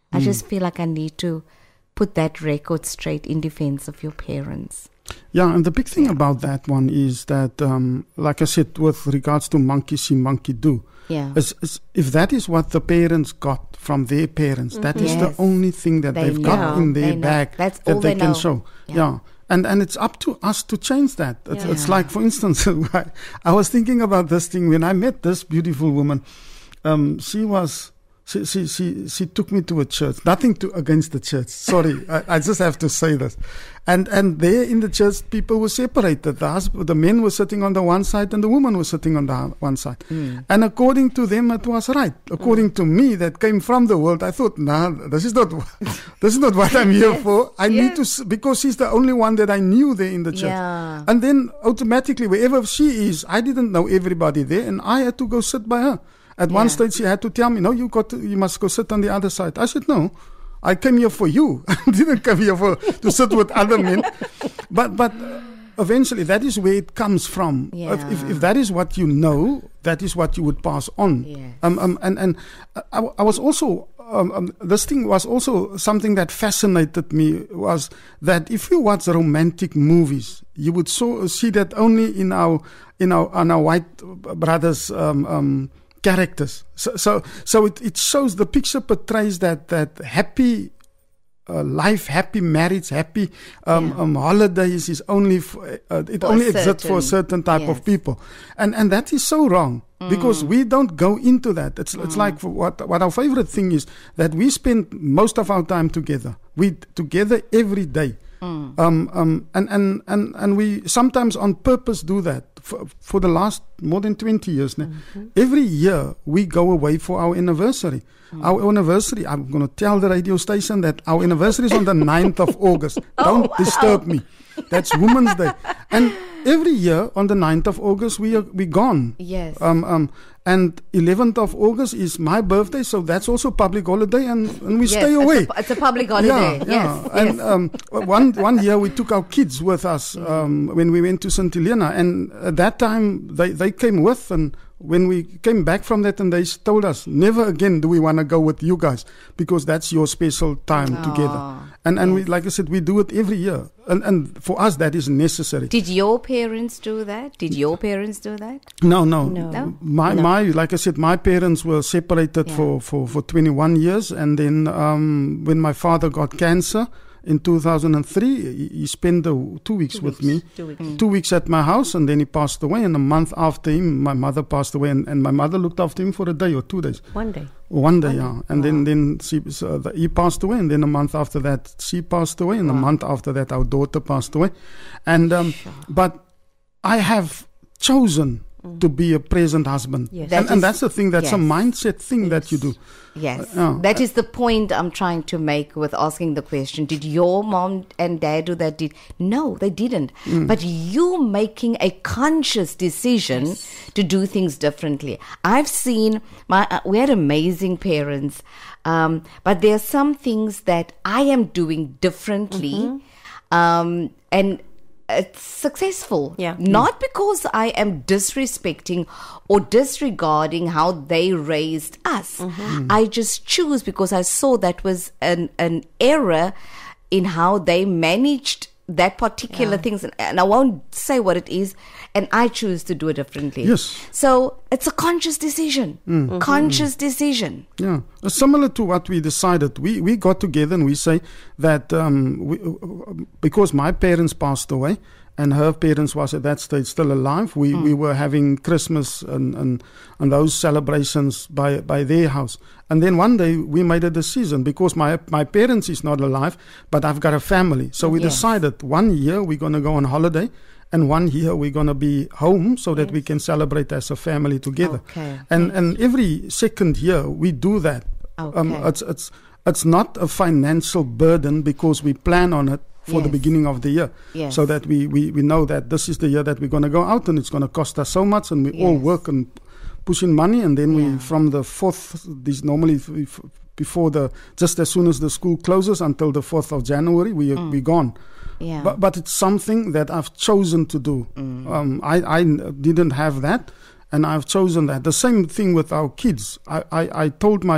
I just feel like I need to put that record straight in defense of your parents. Yeah, and the big thing about that one is that, um, like I said, with regards to monkey see, monkey do, Yeah. is, is if that is what the parents got from their parents, that is Yes. the only thing that They they've know. got in They their know. bag That's that all they they can know. show. Yeah. Yeah. And and it's up to us to change that. It's, Yeah. it's like, for instance, I, I was thinking about this thing when I met this beautiful woman. Um, she was... She, she she she took me to a church. Nothing to against the church. Sorry, I, I just have to say this. And and there in the church, people were separated. The husband, the men were sitting on the one side, and the woman was sitting on the one side. Mm. And according to them, it was right. According to me, that came from the world. I thought, nah, this is not this is not what I'm here Yes, for. I need to yes. s- because she's the only one that I knew there in the church. Yeah. And then automatically, wherever she is, I didn't know everybody there, and I had to go sit by her. At one Yeah. stage, she had to tell me, "No, you got to, you must go sit on the other side." I said, "No, I came here for you. I didn't come here for to sit with other men." But but uh, eventually, that is where it comes from. If, if Yeah. if that is what you know, that is what you would pass on. Yes. Um, um and and I, I was also. Um, um, this thing was also something that fascinated me, was that if you watch romantic movies, you would so see that only in our in our on our white brothers um, um, characters. So so, so it, it shows, the picture portrays that that happy uh, life, happy marriage, happy um, Yeah. um, holidays is only for, uh, it For a only exists for a certain- certain type yes. of people, and and that is so wrong. Because we don't go into that. It's it's like for what what our favorite thing is, that we spend most of our time together. We together every day. Um, um, and, and, and, and we sometimes on purpose do that for, for the last more than twenty years now. Every year we go away for our anniversary. Our anniversary, I'm going to tell the radio station that our anniversary is on the ninth of August. Don't disturb me. That's Women's Day. And every year on the ninth of August, we are we gone. Yes. Um, um, and eleventh of August is my birthday, so that's also public holiday, and, and we Yes, stay away. It's a, it's a public holiday. Yeah, Yes. yeah. And yes. um, one one year we took our kids with us um, when we went to Saint Helena, and at that time they, they came with, and when we came back from that, and they s- told us, never again do we want to go with you guys, because that's your special time together. Aw, And and we, yes. like I said, we do it every year, and and for us that is necessary. Did your parents do that? Did your parents do that? No, no, No. No? My No. my like I said, my parents were separated Yeah. for, for, for twenty-one years, and then um, when my father got cancer in two thousand three, he, he spent the two weeks Two with weeks, me, two weeks. two weeks at my house, and then he passed away. And a month after him, my mother passed away, and, and my mother looked after him for a day or two days. One day. One day, yeah. And then, Wow. then she, so the, he passed away, and then a month after that, she passed away, and a Wow. month after that, our daughter passed away. And um, but I have chosen to be a present husband, Yes. That and, and is- that's the thing. That's a yes. mindset thing that you do. Yes. Uh, That is the point I'm trying to make with asking the question. Did your mom and dad do that? Did No, they didn't. Mm. But you making a conscious decision to do things differently. I've seen my uh, we had amazing parents, um, but there are some things that I am doing differently, Mm-hmm. um, and it's successful. Yeah. Not because I am disrespecting or disregarding how they raised us. I just choose because I saw that was an, an error in how they managed that particular things. And I won't say what it is. And I choose to do it differently. Yes. So it's a conscious decision. Conscious decision. Yeah, Uh, similar to what we decided. We we got together and we say that um, we, uh, because my parents passed away and her parents was at that stage still alive, we, we were having Christmas and, and, and those celebrations by by their house. And then one day we made a decision, because my my parents is not alive, but I've got a family. So we Yes. decided one year we're going to go on holiday, and one year we're going to be home so that we can celebrate as a family together. Okay. And and every second year we do that. Um, Okay. it's it's it's not a financial burden, because we plan on it for the Yes. beginning of the year, Yes. so that we, we, we know that this is the year that we're going to go out, and it's going to cost us so much, and we all Yes. work and push in money, and then Yeah. we from the fourth, this normally f- f- before the just as soon as the school closes until the fourth of January, we Mm. we gone. Yeah. But but it's something that I've chosen to do. Mm. Um, I I n- didn't have that, and I've chosen that. The same thing with our kids. I, I, I told my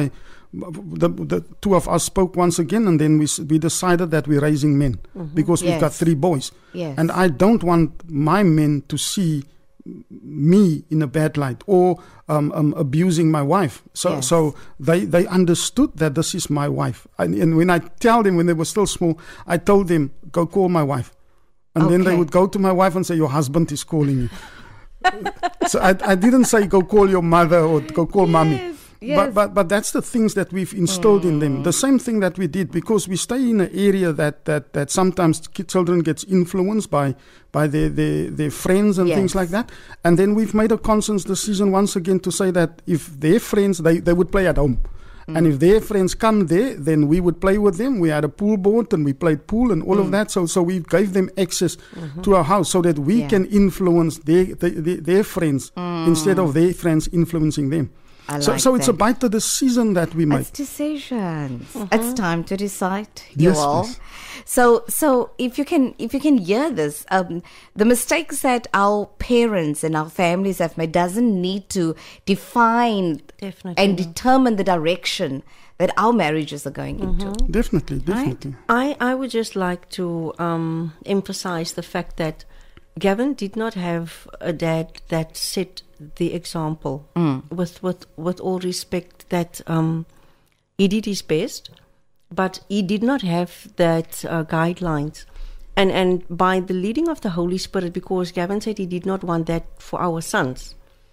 the, the two of us spoke once again, and then we s- we decided that we're raising men Mm-hmm. because we've got Yes. three boys. Yes. And I don't want my men to see me in a bad light or um, um, abusing my wife. So Yes. so they, they understood that this is my wife. And, and when I tell them, when they were still small, I told them, go call my wife. And then they Okay. would go to my wife and say, your husband is calling you. So I, I didn't say go call your mother or go call mommy. Yes, yes. But, but but that's the things that we've instilled in them. The same thing that we did, because we stay in an area that that, that sometimes ki- children gets influenced by by their, their, their friends and Yes. things like that. And then we've made a conscious decision once again to say that if their friends, they, they would play at home. And if their friends come there, then we would play with them. We had a pool board and we played pool and all of that. So so we gave them access to our house so that we Yeah. can influence their their, their, their friends instead of their friends influencing them. I so like so it's that. about the decision that we make. It's decisions. Mm-hmm. It's time to decide. You Yes, all. miss. So, so if you can, if you can hear this, um, the mistakes that our parents and our families have made doesn't need to define Definitely. and determine the direction that our marriages are going into. Definitely, definitely. I, I would just like to um, emphasize the fact that Gavin did not have a dad that set the example. With with with all respect, that um, he did his best, but he did not have that uh, guidelines. And and by the leading of the Holy Spirit, because Gavin said he did not want that for our sons.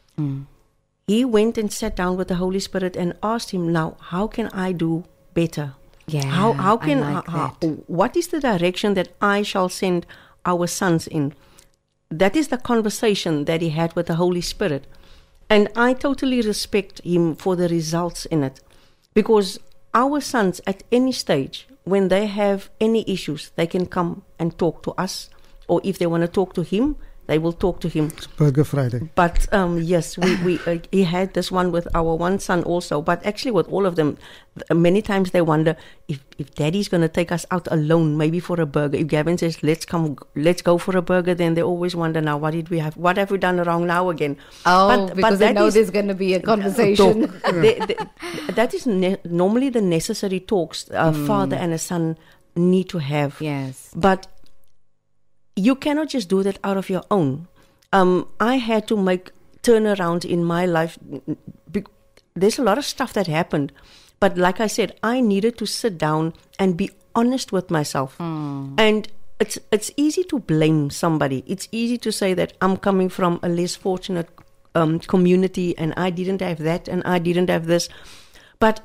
He went and sat down with the Holy Spirit and asked him, now, how can I do better? Yeah, How how I can like how- that. what is the direction that I shall send our sons in? That is the conversation that he had with the Holy Spirit. And I totally respect him for the results in it. Because our sons at any stage, when they have any issues, they can come and talk to us. Or if they want to talk to him, they will talk to him. It's Burger Friday. But um, yes, we, we uh, he had this one with our one son also. But actually, with all of them, th- many times they wonder if if Daddy's going to take us out alone, maybe for a burger. If Gavin says let's come, let's go for a burger, then they always wonder, now what did we have? What have we done wrong now again? Oh, But- but because they that know is- there's going to be a conversation. Talk. They- they- that is ne- normally the necessary talks a father and a son need to have. Yes. But you cannot just do that out of your own. Um, I had to make turnarounds in my life. Be- There's a lot of stuff that happened. But like I said, I needed to sit down and be honest with myself. And it's it's easy to blame somebody. It's easy to say that I'm coming from a less fortunate um, community and I didn't have that and I didn't have this. But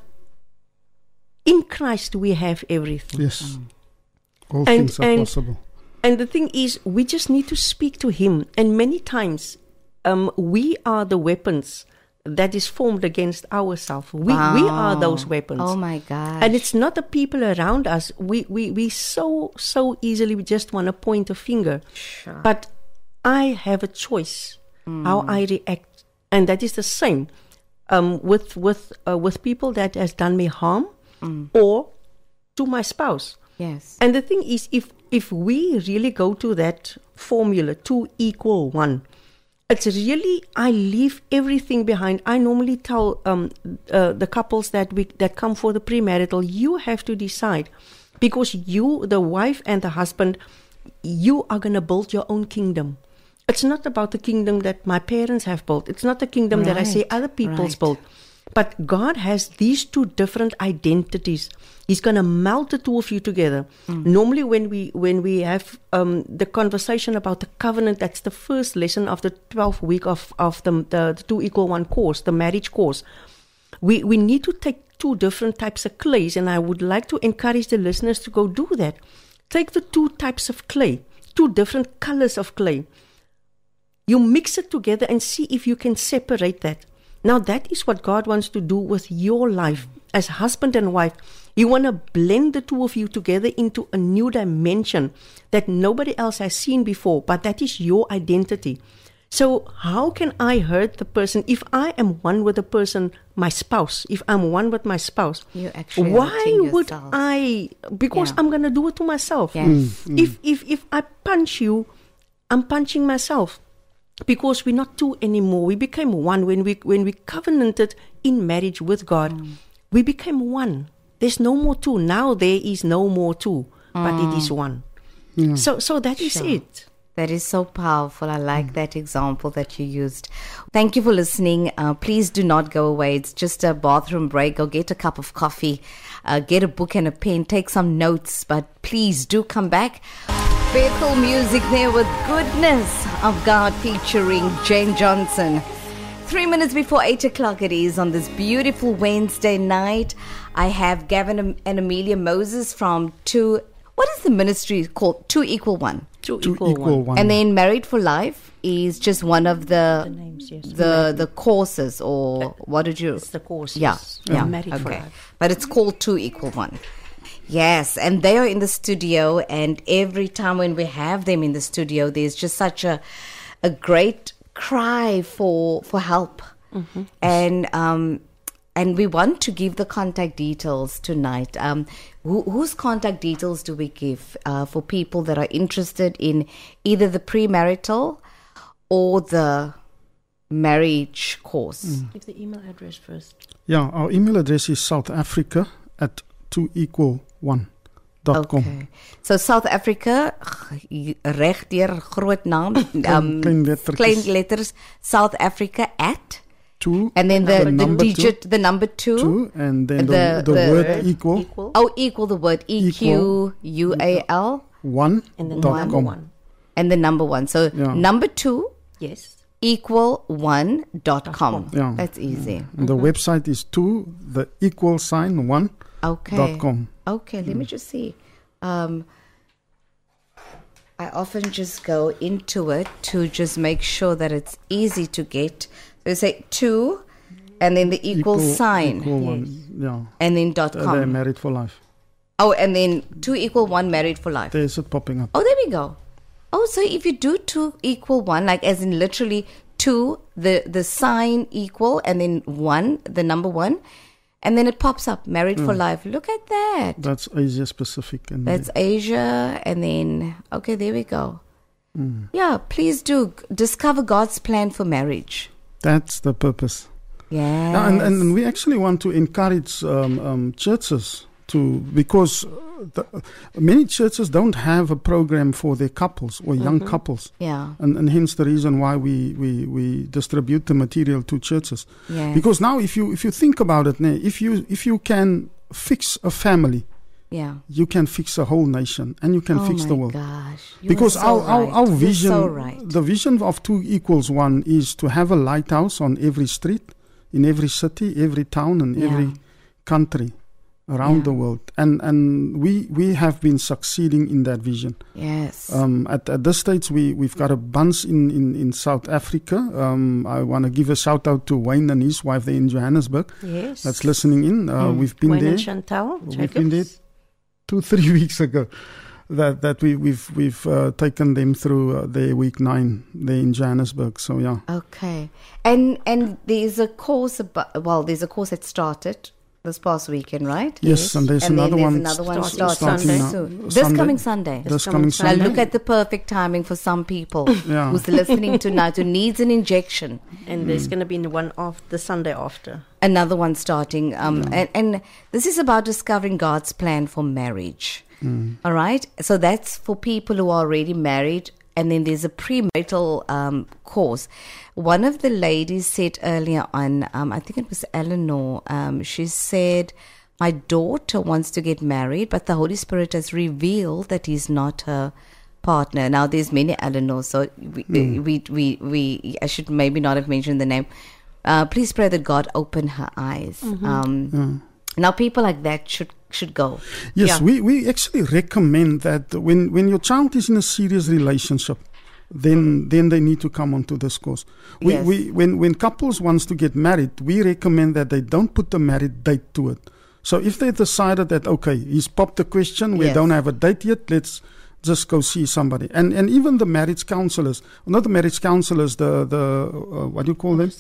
in Christ, we have everything. Yes. All And- things are and- possible. And the thing is, we just need to speak to him. And many times, um, we are the weapons that is formed against ourselves. We we are those weapons. Oh my God. And it's not the people around us. We we we so so easily we just want to point a finger. Sure. But I have a choice how I react, and that is the same um, with with uh, with people that has done me harm or to my spouse. Yes. And the thing is, if if we really go to that formula, two equal one, it's really, I leave everything behind. I normally tell um, uh, the couples that we that come for the premarital, you have to decide, because you, the wife and the husband, you are going to build your own kingdom. It's not about the kingdom that my parents have built. It's not the kingdom that I say Right, other people's right. built. But God has these two different identities. He's going to melt the two of you together. Normally, when we when we have um, the conversation about the covenant, that's the first lesson of the twelfth week of of the, the the two equal one course, the marriage course. We we need to take two different types of clays, and I would like to encourage the listeners to go do that. Take the two types of clay, two different colors of clay. You mix it together and see if you can separate that. Now, that is what God wants to do with your life as husband and wife. You want to blend the two of you together into a new dimension that nobody else has seen before, but that is your identity. So how can I hurt the person if I am one with the person, my spouse, if I'm one with my spouse? You're actually Why hurting would yourself. I? Because Yeah. I'm going to do it to myself. Yes. If, if, if I punch you, I'm punching myself. Because we're not two anymore. We became one when we when we covenanted in marriage with God. we became one. There's no more two. Now there is no more two, but it is one. Yeah. So, so that is Sure. it. That is so powerful. I like that example that you used. Thank you for listening. Uh, please do not go away. It's just a bathroom break. Go get a cup of coffee, uh, get a book and a pen, take some notes, but please do come back. Bethel music there with Goodness of God featuring Jane Johnson. Three minutes before eight o'clock it is on this beautiful Wednesday night. I have Gavin and Amelia Moses from Two. What is the ministry called? Two Equal One. Two, To equal, equal one. one. And then Married for Life is just one of the The names, yes. the the courses, or what did you? It's the courses. Yeah, yeah. Married for Okay, Life. but it's called Two Equal One. Yes, and they are in the studio, and every time when we have them in the studio, there's just such a a great cry for for help, Mm-hmm. and um. And we want to give the contact details tonight. Um, who, whose contact details do we give uh, for people that are interested in either the premarital or the marriage course? Give the email address first. Yeah, our email address is South Africa at two equal one dot com. Okay. So South Africa, reg deur groot naam, um, klein lettertjies. klein letters, South Africa at, Two, and then the, The the number digit, the number two. two, and then the, The- the, the- word equal, Equal. Oh, equal the word E Q U A L one And then dot the number com. one. and the number one. So Yeah. number two Yes. equal one dot com. Yeah. That's easy. And the website is two, the equal sign one Okay. dot com. Okay, let me just see. Um, I often just go into it to just make sure that it's easy to get. So you say two, and then the equal, sign, Equal one, yeah. and then dot Uh, they're com. married for life. Oh, and then two equal one married for life. There's it popping up. Oh, there we go. Oh, so if you do two equal one, like as in literally two, the the sign equal, and then one, the number one, and then it pops up, married for life. Look at that. That's Asia specific. And That's Asia, and then okay, there we go. Yeah, please do g- discover God's plan for marriage. that's the purpose. Yes. Yeah, and, and we actually want to encourage um, um, churches to, because the, many churches don't have a program for their couples or young couples. yeah, And, and hence the reason why we, we, we distribute the material to churches. yes. Because now if you if you think about it, né, if you if you can fix a family, yeah. you can fix a whole nation and you can oh fix my the world. gosh. You Because are so our, our, right. our You're vision, so right. the vision of two equals one is to have a lighthouse on every street, in every city, every town, and Yeah. every country around Yeah. the world. And and we we have been succeeding in that vision. Yes. Um, at, at this stage, we, we've got a bunch in, in, in South Africa. Um, I want to give a shout out to Wayne and his wife there in Johannesburg Yes. that's listening in. Uh, We've been Wayne there. and Chantal. We've been there two, three weeks ago. That that we, we've we've uh, taken them through uh, their week nine there in Johannesburg. So yeah, Okay. And and there's a course about, well, there's a course that started this past weekend, right? yes, and there's And then another there's one another one starting starting, Sunday. soon. now- This Sunday. coming Sunday. This coming coming Now Sunday. look at the perfect timing for some people Yeah. who's listening tonight who needs an injection. And there's going to be one off the Sunday after. Another one starting. Um, and, and this is about discovering God's plan for marriage. All right. So that's for people who are already married. And then there's a premarital um, course. One of the ladies said earlier on, um, I think it was Eleanor, um, she said, my daughter wants to get married, but the Holy Spirit has revealed that he's not her partner. Now, there's many Eleanors, so we, we, we, we, I should maybe not have mentioned the name. Uh, please pray that God open her eyes. Um, Now, people like that should should go. Yes, Yeah. we, we actually recommend that when, when your child is in a serious relationship, then then they need to come onto this course. We, Yes. we when, when couples wants to get married, we recommend that they don't put the married date to it. So if they decided that, okay, he's popped the question, we Yes. don't have a date yet, let's just go see somebody. And and even the marriage counselors, not the marriage counselors, the, the uh, what do you call them?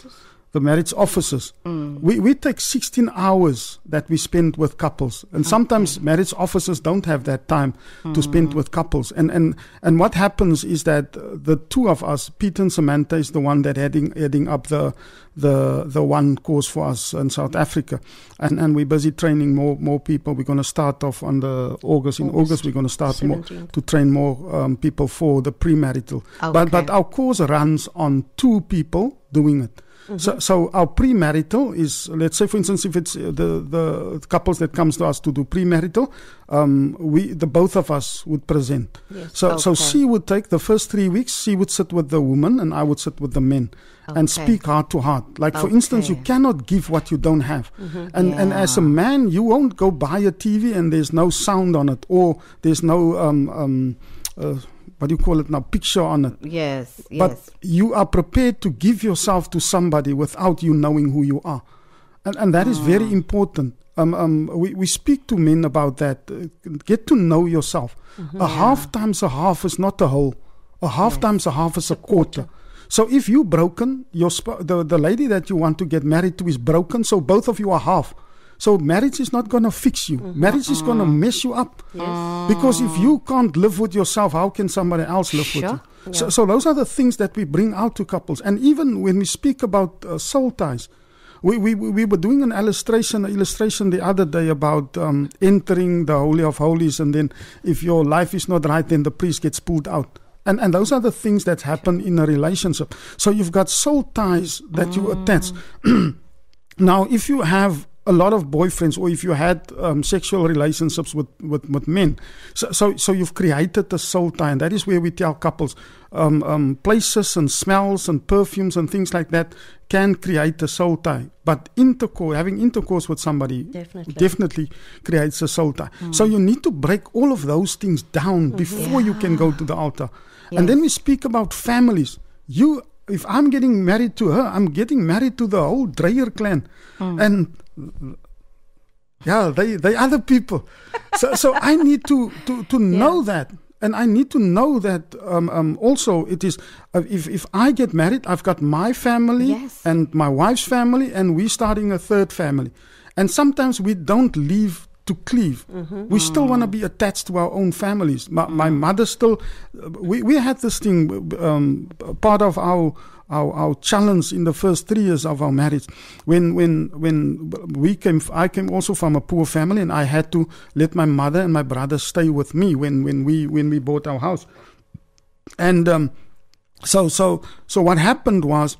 the marriage officers, mm. we, we take sixteen hours that we spend with couples. And okay. sometimes marriage officers don't have that time mm. to spend with couples. And, and, and what happens is that the two of us, Peter and Samantha, is the one that heading, heading up the, the, the one course for us in South Africa. And, and we're busy training more, more people. We're going to start off on the August. In August, August we're going to start more, to train more um, people for the premarital. Okay. But, but our course runs on two people doing it. Mm-hmm. So, so our premarital is, let's say, for instance, if it's the, the couples that comes to us to do premarital, um, we, the both of us would present. Yes. So, okay. so she would take the first three weeks, she would sit with the woman and I would sit with the men okay. and speak heart to heart. Like, for okay. instance, you cannot give what you don't have. Mm-hmm. And, yeah. and as a man, you won't go buy a T V and there's no sound on it, or there's no, um, um, uh, what do you call it now, picture on it. Yes, yes. But you are prepared to give yourself to somebody without you knowing who you are. And, and that oh. is very important. Um, um, we, we speak to men about that. Uh, get to know yourself. Mm-hmm. A yeah. half times a half is not a whole. A half yes. times a half is a quarter. quarter. So if you're broken, your sp- the, the lady that you want to get married to is broken, so both of you are half. So marriage is not going to fix you. Mm-hmm. Marriage is going to mess you up. Yes. Because if you can't live with yourself, how can somebody else live sure. with you? Yeah. So, so those are the things that we bring out to couples. And even when we speak about uh, soul ties, we, we we were doing an illustration illustration the other day about um, entering the Holy of Holies, and then if your life is not right, then the priest gets pulled out. And and those are the things that happen in a relationship. So you've got soul ties that mm. you attach. Now, if you have a lot of boyfriends, or if you had um, sexual relationships with, with, with men, so, so so you've created a soul tie, and that is where we tell couples um, um, places and smells and perfumes and things like that can create a soul tie. But intercourse, having intercourse with somebody definitely, definitely creates a soul tie. Mm. So you need to break all of those things down before yeah. you can go to the altar. Yes. And then we speak about families. You If I'm getting married to her, I'm getting married to the whole Dreyer clan. Mm. And yeah, they they other people. so so I need to to, to yeah. know that. And I need to know that um, um, also it is, uh, if, if I get married, I've got my family yes. and my wife's family, and we're starting a third family. And sometimes we don't leave to cleave. Mm-hmm. We still want to be attached to our own families. My, mm. my mother still, uh, we, we had this thing, um, part of our, our our challenge in the first three years of our marriage. When when when we came, I came also from a poor family, and I had to let my mother and my brother stay with me when, when we when we bought our house. And um, so so so what happened was,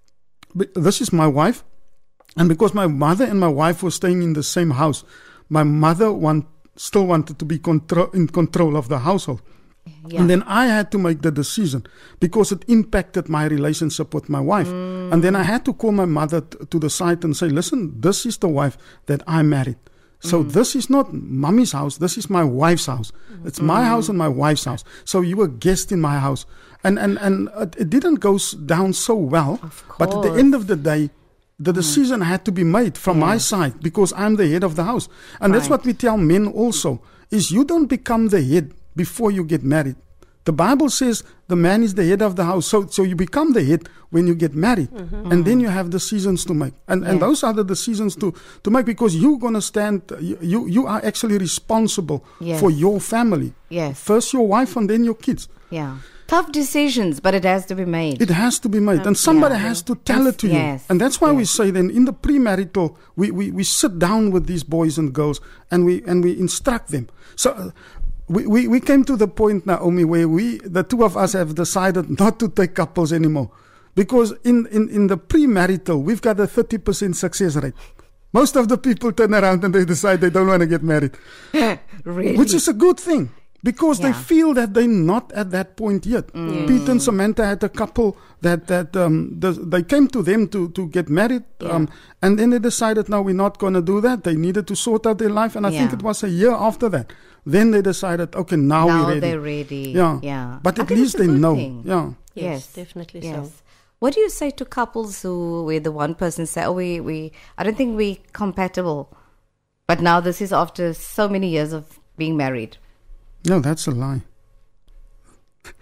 this is my wife, and because my mother and my wife were staying in the same house, my mother want, still wanted to be control, in control of the household. Yeah. And then I had to make the decision because it impacted my relationship with my wife. Mm. And then I had to call my mother t- to the side and say, listen, this is the wife that I married. So mm. this is not mommy's house. This is my wife's house. It's mm. my house and my wife's house. So you were a guest in my house. And, and, and it, it didn't go down so well. But at the end of the day, the decision mm. had to be made from yeah. my side because I'm the head of the house. And right. that's what we tell men also, is you don't become the head before you get married. The Bible says the man is the head of the house. So so you become the head when you get married. Mm-hmm. And then you have decisions to make. And yeah. and those are the decisions to, to make because you're going to stand, you, you are actually responsible yes. for your family. Yes. First your wife and then your kids. Yeah. Tough decisions, but it has to be made. It has to be made. Um, and somebody yeah. has to tell yes, it to you. Yes, and that's why yes. we say then in the premarital, we, we, we sit down with these boys and girls and we and we instruct them. So uh, we, we, we came to the point, Naomi, where we, the two of us have decided not to take couples anymore. Because in, in, in the premarital, we've got a thirty percent success rate. Most of the people turn around and they decide they don't want to get married. Really? Which is a good thing. Because yeah. they feel that they're not at that point yet. Mm. Peter and Samantha had a couple that, that um, the, they came to them to, to get married. Yeah. Um, and then they decided, no, we're not going to do that. They needed to sort out their life. And I yeah. think it was a year after that. Then they decided, okay, now, now we're ready. they're ready. Yeah. yeah. But at least they know. Thing. Yeah. Yes, yes, definitely yes. so. What do you say to couples who, where the one person says, oh, we, we, I don't think we're compatible. But now this is after so many years of being married. No, that's a lie.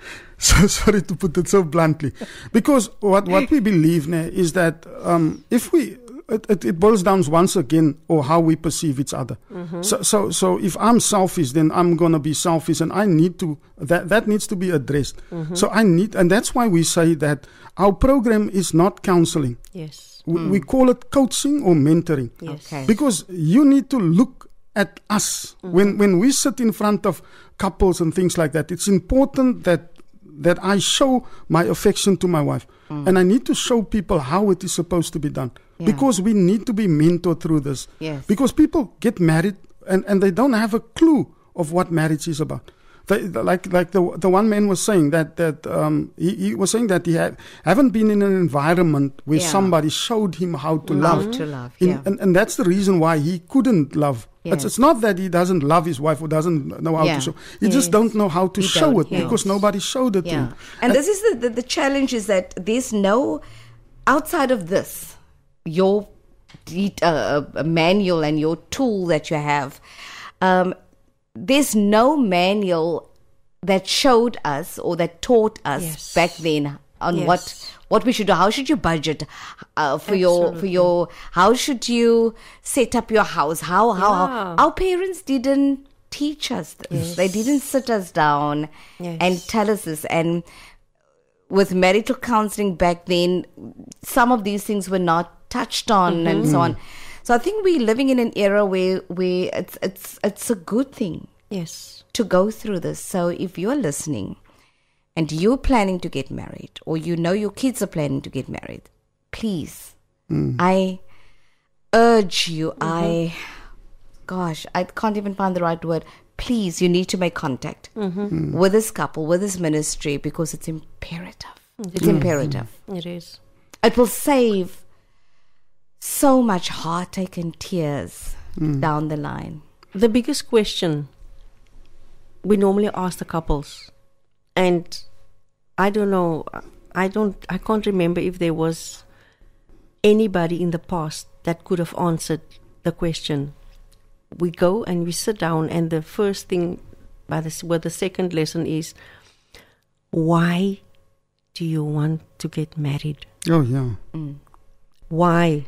So, sorry to put it so bluntly. Because what, what we believe now is that um, if we, it, it, it boils down once again or how we perceive each other. Mm-hmm. So, so, so if I'm selfish, then I'm going to be selfish, and I need to, that, that needs to be addressed. Mm-hmm. So I need, and that's why we say that our program is not counseling. Yes. We, Mm. we call it coaching or mentoring. Yes. Okay. Because you need to look at us. Mm-hmm. When, when we sit in front of couples and things like that, it's important that that I show my affection to my wife. Mm. And I need to show people how it is supposed to be done. Yeah. Because we need to be mentored through this. Yes. Because people get married and, and they don't have a clue of what marriage is about. They, like like the the one man was saying that that um, he, he was saying that he had, haven't been in an environment where Yeah. somebody showed him how to Love love. to love, In- yeah. and, and that's the reason why he couldn't love. Yes. It's, it's not that he doesn't love his wife or doesn't know how Yeah. to show. He Yes. just don't know how to He show don't, it yes. because nobody showed it to Yeah. him. And this is the, the, the challenge is that there's no, outside of this, your de- uh, uh, manual and your tool that you have, um, there's no manual that showed us or that taught us Yes. back then on Yes. what what we should do. How should you budget uh, for your for your? How should you set up your house? How how, Yeah. how our parents didn't teach us this. Yes. They didn't sit us down Yes. and tell us this. And with marital counseling back then, some of these things were not touched on Mm-hmm. and so on. So I think we're living in an era where where it's it's it's a good thing Yes. to go through this. So if you're listening and you're planning to get married, or you know your kids are planning to get married, please, I urge you, I, gosh, I can't even find the right word. Please, you need to make contact with this couple, with this ministry, because it's imperative. It's imperative. It is. It will save so much heartache and tears down the line. The biggest question we normally ask the couples, and I don't know, I don't, I can't remember if there was anybody in the past that could have answered the question. We go and we sit down, and the first thing, by the, well, the second lesson is, why do you want to get married? Oh, yeah. Why?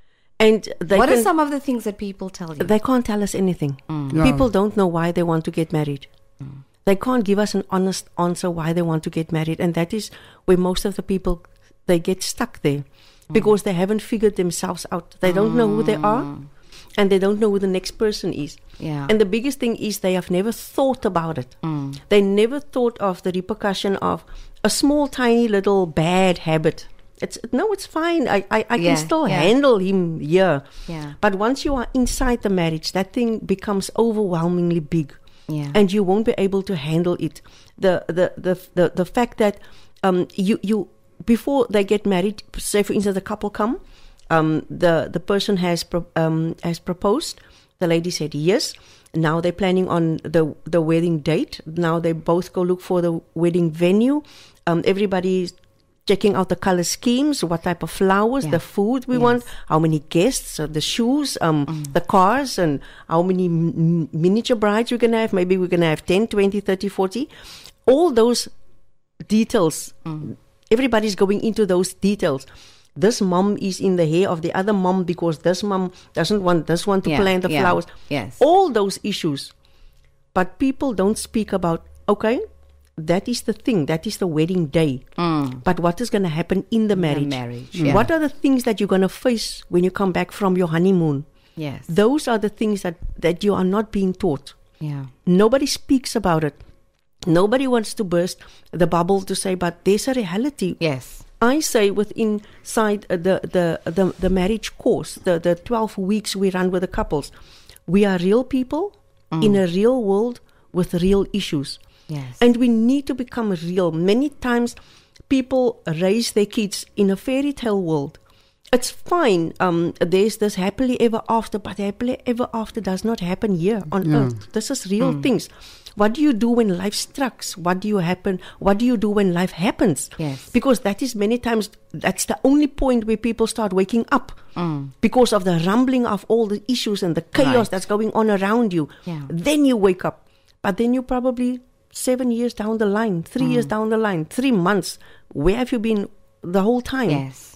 And they What can, are some of the things that people tell you? they can't tell us anything. Yeah. People don't know why they want to get married. They can't give us an honest answer why they want to get married. And that is where most of the people, they get stuck there because they haven't figured themselves out. They don't know who they are, and they don't know who the next person is. Yeah. And the biggest thing is they have never thought about it. They never thought of the repercussion of a small, tiny little bad habit. It's no, it's fine. I, I, I Yeah, can still yeah. handle him here. Yeah. But once you are inside the marriage, that thing becomes overwhelmingly big. Yeah. And you won't be able to handle it. The the the the, the fact that um you, you before they get married, say for instance the couple come, um the, the person has pro, um has proposed, the lady said yes. Now they're planning on the the wedding date. Now they both go look for the wedding venue. Um everybody's checking out the color schemes, what type of flowers, Yeah. the food we Yes. want, how many guests, uh, the shoes, um, the cars, and how many m- m- miniature brides we're going to have. Maybe we're going to have ten, twenty, thirty, forty. All those details, everybody's going into those details. This mom is in the hair of the other mom because this mom doesn't want this one to Yeah, plant the yeah, flowers. yes. All those issues. But people don't speak about, okay, that is the thing. That is the wedding day. But what is going to happen in the marriage? marriage, yeah. What are the things that you're going to face when you come back from your honeymoon? Yes. Those are the things that, that you are not being taught. Yeah. Nobody speaks about it. Nobody wants to burst the bubble to say, but there's a reality. Yes. I say within inside uh, the, the, the, the marriage course, the, the twelve weeks we run with the couples, we are real people in a real world with real issues. Yes. And we need to become real. Many times people raise their kids in a fairy tale world. It's fine. Um, there's this happily ever after, but happily ever after does not happen here on Yeah. earth. This is real things. What do you do when life strikes? What do you happen? What do you do when life happens? Yes. Because that is many times, that's the only point where people start waking up. Because of the rumbling of all the issues and the chaos Right. that's going on around you. Yeah. Then you wake up. But then you probably seven years down the line, three mm. years down the line, three months. Where have you been the whole time? Yes.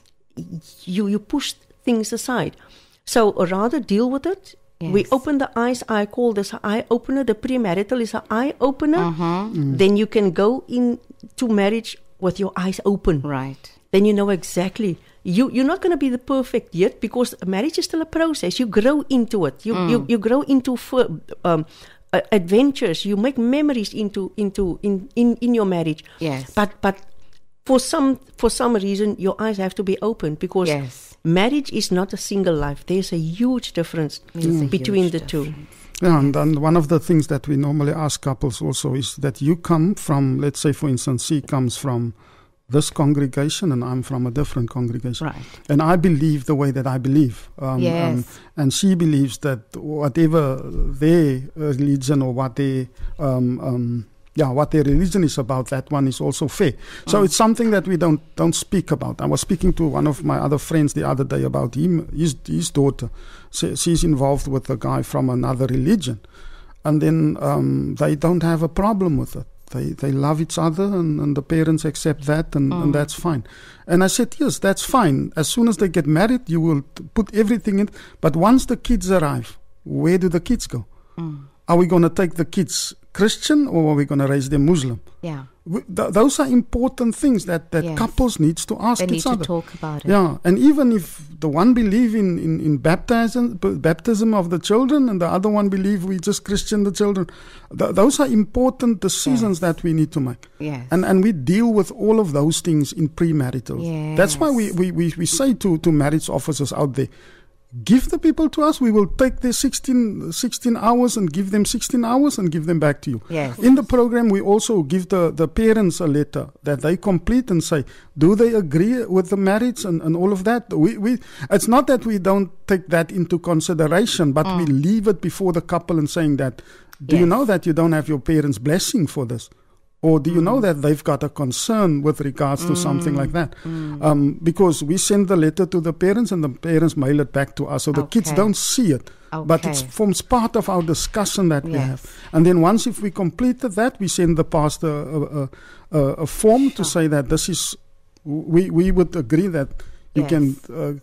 You you push things aside. So rather deal with it. Yes. We open the eyes. I call this an eye opener. The premarital is an eye opener. Uh-huh. Mm. Then you can go into marriage with your eyes open. Right. Then you know exactly. You, you're not going to be the perfect yet, because marriage is still a process. You grow into it. You mm. you, you grow into um, uh, adventures. You make memories into into in, in, in your marriage. Yes. But but for some for some reason your eyes have to be open, because yes. marriage is not a single life. There's a huge difference mm. between huge the difference. two. Yeah, and, and one of the things that we normally ask couples also is that you come from, let's say for instance, she comes from this congregation and I'm from a different congregation. Right. And I believe the way that I believe. Um, yes. um, and she believes that whatever their religion or what they, um, um, yeah, what their religion is about, that one is also fair. So mm. it's something that we don't don't speak about. I was speaking to one of my other friends the other day about him, his, his daughter. She, she's involved with a guy from another religion. And then um, they don't have a problem with it. They they love each other, and, and the parents accept that, and, mm. and that's fine. And I said, yes, that's fine. As soon as they get married, you will t- put everything in. But once the kids arrive, where do the kids go? Mm. Are we going to take the kids Christian, or are we going to raise them Muslim? Yeah. We, th- those are important things that, that yes. couples needs to ask they each need other. to talk about it. Yeah, and even if the one believe in, in, in baptism, b- baptism of the children, and the other one believe we just Christian the children, th- those are important decisions yes. that we need to make. Yes. And and we deal with all of those things in premarital. Yes. That's why we, we, we, we say to, to marriage officers out there, give the people to us. We will take their sixteen, sixteen hours and give them sixteen hours and give them back to you. Yes. In the program, we also give the, the parents a letter that they complete and say, do they agree with the marriage and, and all of that? We, we It's not that we don't take that into consideration, but mm. we leave it before the couple and saying that, do yes. you know that you don't have your parents' blessing for this? Or do you mm. know that they've got a concern with regards to mm. something like that? Mm. Um, because we send the letter to the parents and the parents mail it back to us. So the okay. kids don't see it. Okay. But it forms part of our discussion that yes. we have. And then once if we completed that, we send the pastor a, a, a, a form sure. to say that this is, we, we would agree that you yes. can,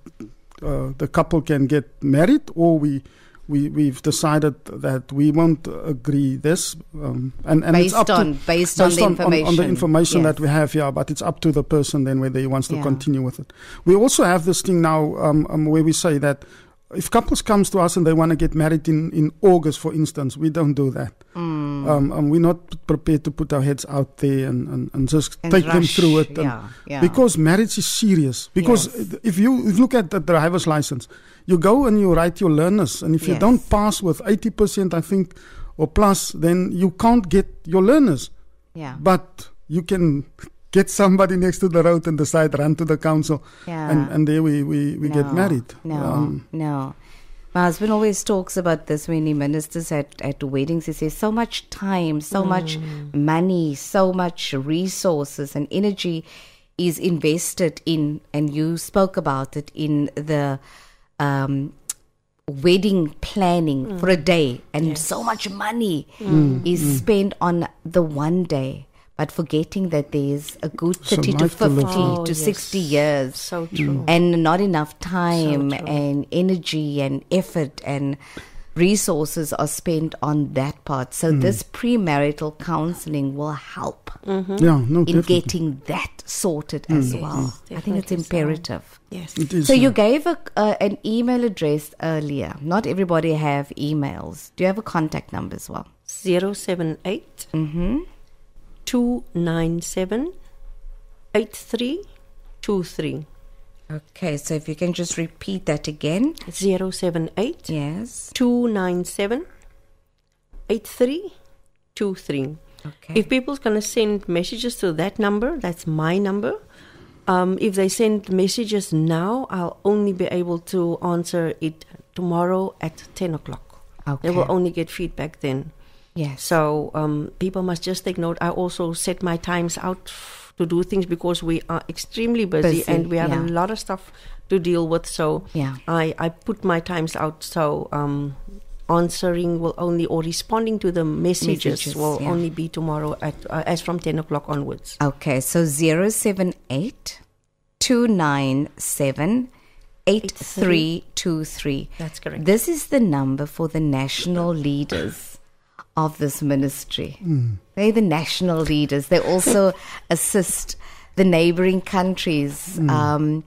uh, uh, the couple can get married, or we... We, we've decided that we won't agree this, um, and, and based it's up on to, based, based on the on, information, on, on the information yes. that we have here. But it's up to the person then whether he wants to yeah. continue with it. We also have this thing now um, um, where we say that if couples comes to us and they want to get married in, in August, for instance, we don't do that. Mm. Um, and we're not prepared to put our heads out there and, and, and just and take rush. them through it. And Yeah, yeah. Because marriage is serious. Because Yes. if you if you look at the driver's license, you go and you write your learners. And if you Yes. don't pass with eighty percent, I think, or plus, then you can't get your learners. Yeah. But you can get somebody next to the road and decide, run to the council. Yeah. And, and there we, we, we no, get married. No, Um, no. My husband always talks about this when he ministers at, at weddings. He says so much time, so mm. much money, so much resources and energy is invested in, and you spoke about it, in the um, wedding planning mm. for a day. And yes. so much money Mm. is Mm. spent on the one day. But forgetting that there's a good So thirty to life to live. fifty Oh, to yes. sixty years. So true. And not enough time So true. and energy and effort and resources are spent on that part. So Mm. this premarital counseling will help Mm-hmm. Yeah, no, in definitely. getting that sorted as Yes, well. I think it's definitely so. imperative. Yes. It is, So you uh, gave a, uh, an email address earlier. Not everybody have emails. Do you have a contact number as well? zero seven eight Mm-hmm. two nine seven eight three two three. Okay, so if you can just repeat that again. zero seven eight Yes. two nine seven eight three two three. Okay. If people's going to send messages to that number, that's my number. Um, if they send messages now, I'll only be able to answer it tomorrow at ten o'clock. Okay. They will only get feedback then. Yes. So um, people must just take note. I also set my times out f- to do things because we are extremely busy, Busy, and we have yeah. a lot of stuff to deal with. So Yeah. I, I put my times out. So um, answering will only, or responding to the messages, Messages, will yeah. only be tomorrow at uh, as from ten o'clock onwards. Okay, so zero seven eight two nine seven eight three two three. That's correct. This is the number for the national leaders of this ministry. Mm. They're the national leaders. They also assist the neighboring countries. Mm. Um,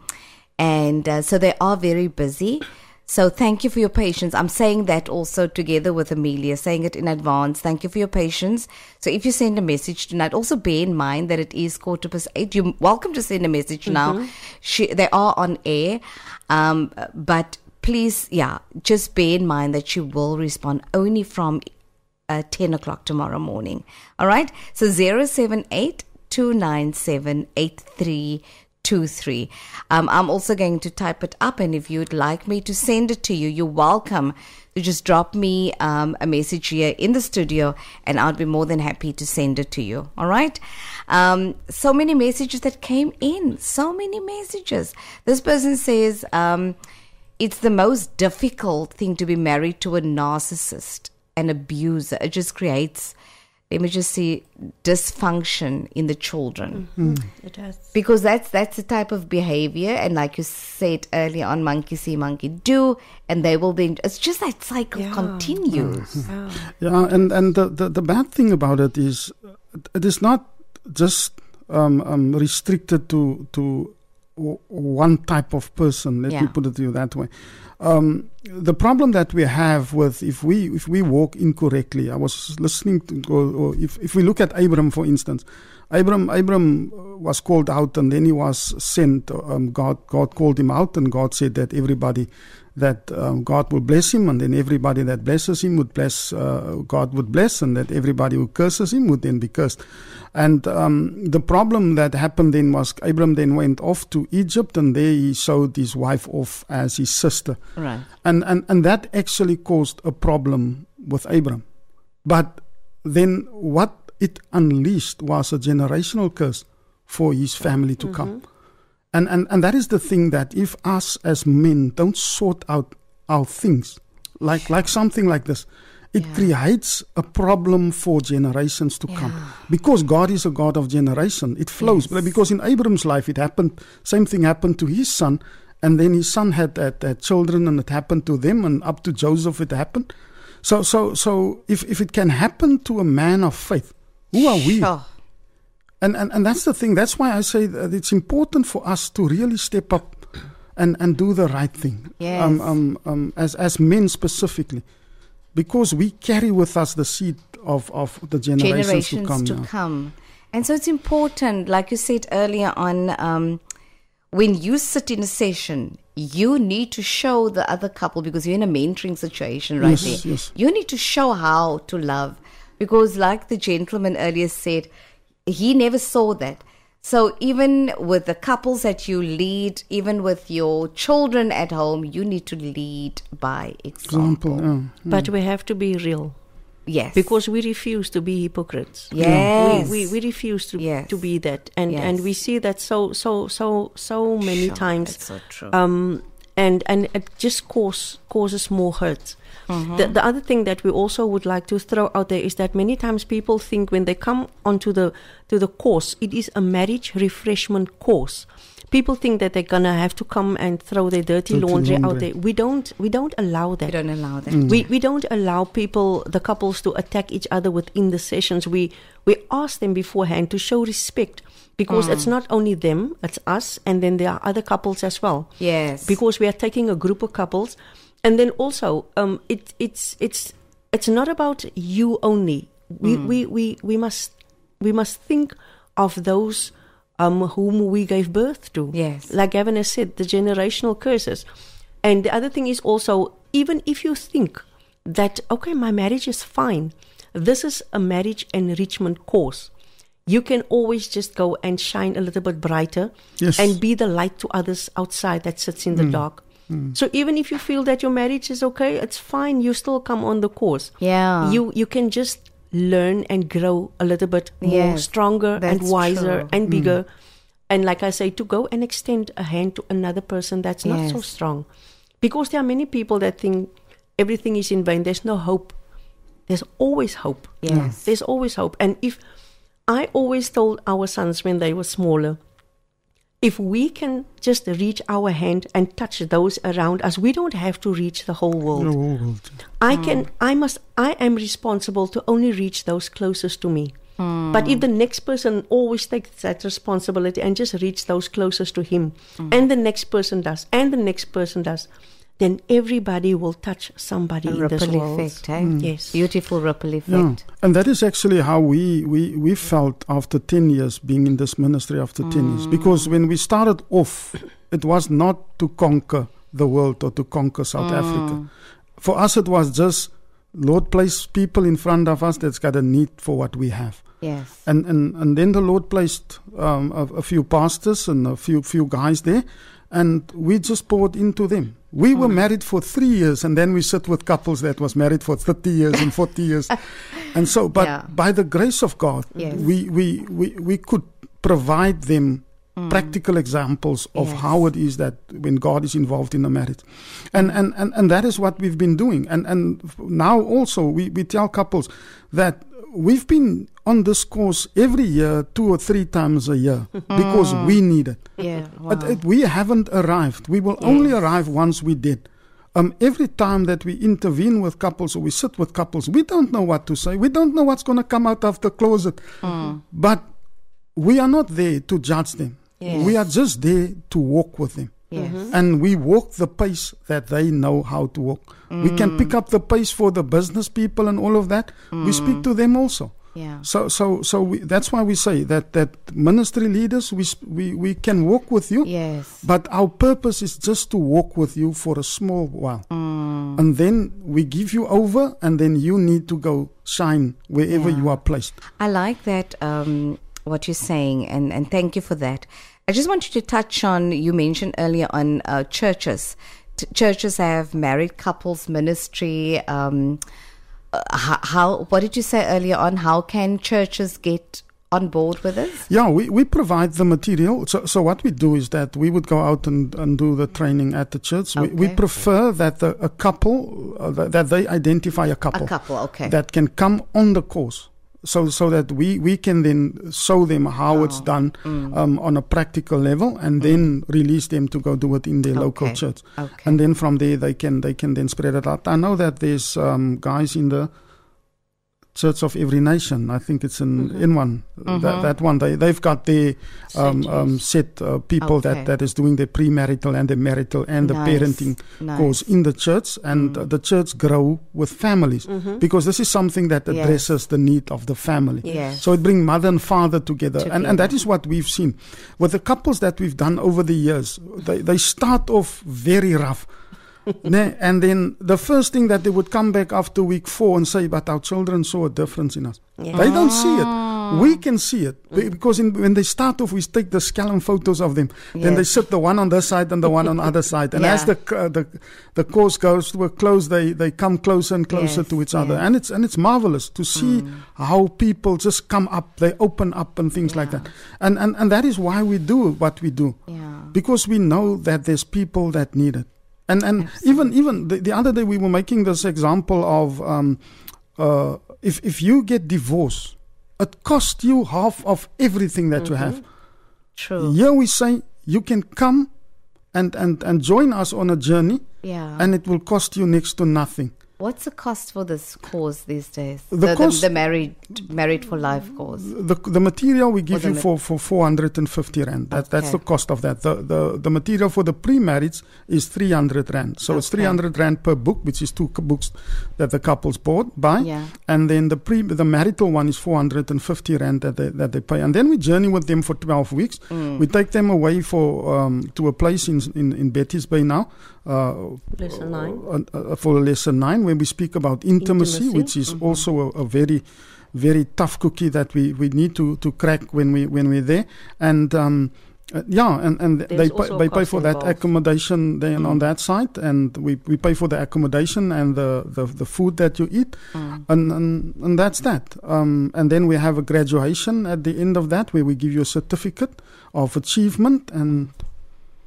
and uh, so they are very busy. So thank you for your patience. I'm saying that also together with Amelia, saying it in advance. Thank you for your patience. So if you send a message tonight, also bear in mind that it is quarter past eight. You're welcome to send a message Mm-hmm. now. She, they are on air. Um, but please, yeah, just bear in mind that she will respond only from uh, ten o'clock tomorrow morning. All right? So zero seven eight two nine seven eight three two three. Um, I'm also going to type it up, and if you'd like me to send it to you, you're welcome to just drop me um, a message here in the studio, and I'll be more than happy to send it to you. All right? Um, so many messages that came in. So many messages. This person says, um, it's the most difficult thing to be married to a narcissist, an abuser. It just creates, let me just see, dysfunction in the children. Mm-hmm. It has. Because that's that's the type of behavior, and like you said earlier on, monkey see, monkey do, and they will be, it's just that cycle Yeah. continues. Oh. Yeah, and, and the, the, the bad thing about it is it is not just um, um, restricted to to w- one type of person. Let Yeah. me put it to you that way. Um, the problem that we have with if we if we walk incorrectly, I was listening to, or, or if if we look at Abram, for instance, Abram Abram was called out, and then he was sent. Um, God God called him out, and God said that everybody that um, God will bless him, and then everybody that blesses him would bless, uh, God would bless, and that everybody who curses him would then be cursed. And um, the problem that happened then was Abram then went off to Egypt, and there he showed his wife off as his sister. Right. And, and, and that actually caused a problem with Abram. But then what it unleashed was a generational curse for his family to Mm-hmm. come. And, and and that is the thing, that if us as men don't sort out our things, like like something like this, it Yeah. creates a problem for generations to come. Because God is a God of generation. It flows. Yes. Because in Abram's life, it happened, same thing happened to his son, and then his son had, had, had children, and it happened to them, and up to Joseph it happened. So so so if, if it can happen to a man of faith, who are we? Sure. And, and and that's the thing. That's why I say that it's important for us to really step up and, and do the right thing. Yes. Um, um, um, as as men specifically, because we carry with us the seed of, of the generations, Generations to come. to now. come. And so it's important, like you said earlier on, um, when you sit in a session, you need to show the other couple, because you're in a mentoring situation right Yes, there. yes. You need to show how to love, because like the gentleman earlier said, he never saw that. So even with the couples that you lead, even with your children at home, you need to lead by example. Example, yeah. But we have to be real, Yes. because we refuse to be hypocrites. Yes. We, we we refuse to Yes. to be that, and Yes. and we see that so so so so many Sure, times. that's so true. Um, and and it just cause causes more hurt. Mm-hmm. The, the other thing that we also would like to throw out there is that many times people think when they come onto the to the course, it is a marriage refreshment course. People think that they're gonna have to come and throw their dirty, Dirty laundry, out laundry. there. We don't we don't allow that. We don't allow that. We we don't allow people, the couples, to attack each other within the sessions. We we ask them beforehand to show respect, because it's not only them, it's us, and then there are other couples as well. Yes. Because we are taking a group of couples, and then also um it it's it's it's not about you only. We we, we we must we must think of those um whom we gave birth to. Yes. Like Gavin has said, the generational curses. And the other thing is also, even if you think that, okay, my marriage is fine, this is a marriage enrichment course. You can always just go and shine a little bit brighter, Yes. and be the light to others outside that sits in the dark. So even if you feel that your marriage is okay, it's fine. You still come on the course. Yeah. You you can just learn and grow a little bit more Yes, stronger and that's wiser true. and bigger. And like I say, to go and extend a hand to another person that's not so Yes. strong. Because there are many people that think everything is in vain. There's no hope. There's always hope. Yes. There's always hope. And if I always told our sons when they were smaller, if we can just reach our hand and touch those around us, we don't have to reach the whole world. The whole world. I can, I must, I am responsible to only reach those closest to me. Mm. But if the next person always takes that responsibility and just reach those closest to him, mm. and the next person does, and the next person does, then everybody will touch somebody a in ripple this world. effect, eh? Mm. Yes. Beautiful ripple effect. Yeah. And that is actually how we, we, we felt after ten years being in this ministry after mm. ten years. Because when we started off, it was not to conquer the world or to conquer South mm. Africa. For us, it was just, Lord placed people in front of us that's got a need for what we have. Yes. And and, and then the Lord placed um, a, a few pastors and a few few guys there, and we just poured into them. We mm. were married for three years, and then we sit with couples that was married for thirty years and forty years. And so, but yeah. by the grace of God, yes. we, we, we, we could provide them mm. practical examples of yes. how it is that when God is involved in a marriage. And, and, and, and that is what we've been doing. And, and now also we, we tell couples that we've been on this course every year, two or three times a year, because we need it. Yeah, wow. But it, we haven't arrived. We will yes. only arrive once we did. Um, every time that we intervene with couples or we sit with couples, we don't know what to say. We don't know what's going to come out of the closet. Mm. But we are not there to judge them. Yes. We are just there to walk with them. Yes. Mm-hmm. And we walk the pace that they know how to walk. Mm. We can pick up the pace for the business people and all of that. Mm. We speak to them also. Yeah. So, so, so we, that's why we say that that ministry leaders, we we we can walk with you. Yes. But our purpose is just to walk with you for a small while, mm. and then we give you over, and then you need to go shine wherever yeah. you are placed. I like that. Um, what you're saying, and and thank you for that. I just want you to touch on. You mentioned earlier on uh, churches. T- churches have married couples ministry. Um, How, how, what did you say earlier on? How can churches get on board with this? Yeah, we, we provide the material. So, so what we do is that we would go out and, and do the training at the church. Okay. We, we prefer that the, a couple, uh, that, that they identify a couple. A couple, okay. That can come on the course. So, so that we, we can then show them how oh. it's done mm. um, on a practical level, and mm. then release them to go do it in their okay. local church. Okay. And then from there they can they can then spread it out. I know that there's um, guys in the Church of Every Nation. I think it's in mm-hmm. in one mm-hmm. that, that one. They they've got their um, um, set uh, people okay. that, that is doing the premarital and the marital and nice. the parenting nice. course in the church, and mm. uh, the church grow with families mm-hmm. because this is something that addresses yes. the need of the family. Yes. So it brings mother and father together, together. and and that is what we've seen with the couples that we've done over the years. They they start off very rough. Ne? And then the first thing that they would come back after week four and say, but our children saw a difference in us. Yeah. They don't see it. We can see it. Mm. Because in, when they start off, we take the scallon photos of them. Yes. Then they sit the one on this side and the one on the other side. And yeah. as the uh, the the course goes to a close, they, they come closer and closer yes. to each other. Yes. And it's and it's marvelous to see mm. how people just come up, they open up and things yeah. like that. And, and and that is why we do what we do. Yeah. Because we know that there's people that need it. And and Absolutely. even even the, the other day we were making this example of um, uh, if if you get divorced, it costs you half of everything that mm-hmm. you have. True. Here we say you can come and, and, and join us on a journey, yeah. and it will cost you next to nothing. What's the cost for this course these days? The, the, cost, the, the married married for life course. The the material we give you ma- for, for four hundred fifty rand. That, okay. That's the cost of that. The the, the material for the pre-marriage is three hundred rand. So okay. it's three hundred rand per book, which is two books that the couples bought buy. Yeah. And then the pre the marital one is four hundred fifty rand that they that they pay. And then we journey with them for twelve weeks. Mm. We take them away for um, to a place in in, in Betty's Bay now. Uh, lesson nine. Uh, uh, for lesson nine, where we speak about intimacy, intimacy. which is mm-hmm. also a, a very, very tough cookie that we, we need to, to crack when we when we're there. And um, uh, yeah, and, and they pay, they pay for that involved. accommodation then mm. on that side, and we, we pay for the accommodation and the, the, the food that you eat, mm. and, and and that's that. Um, and then we have a graduation at the end of that, where we give you a certificate of achievement and.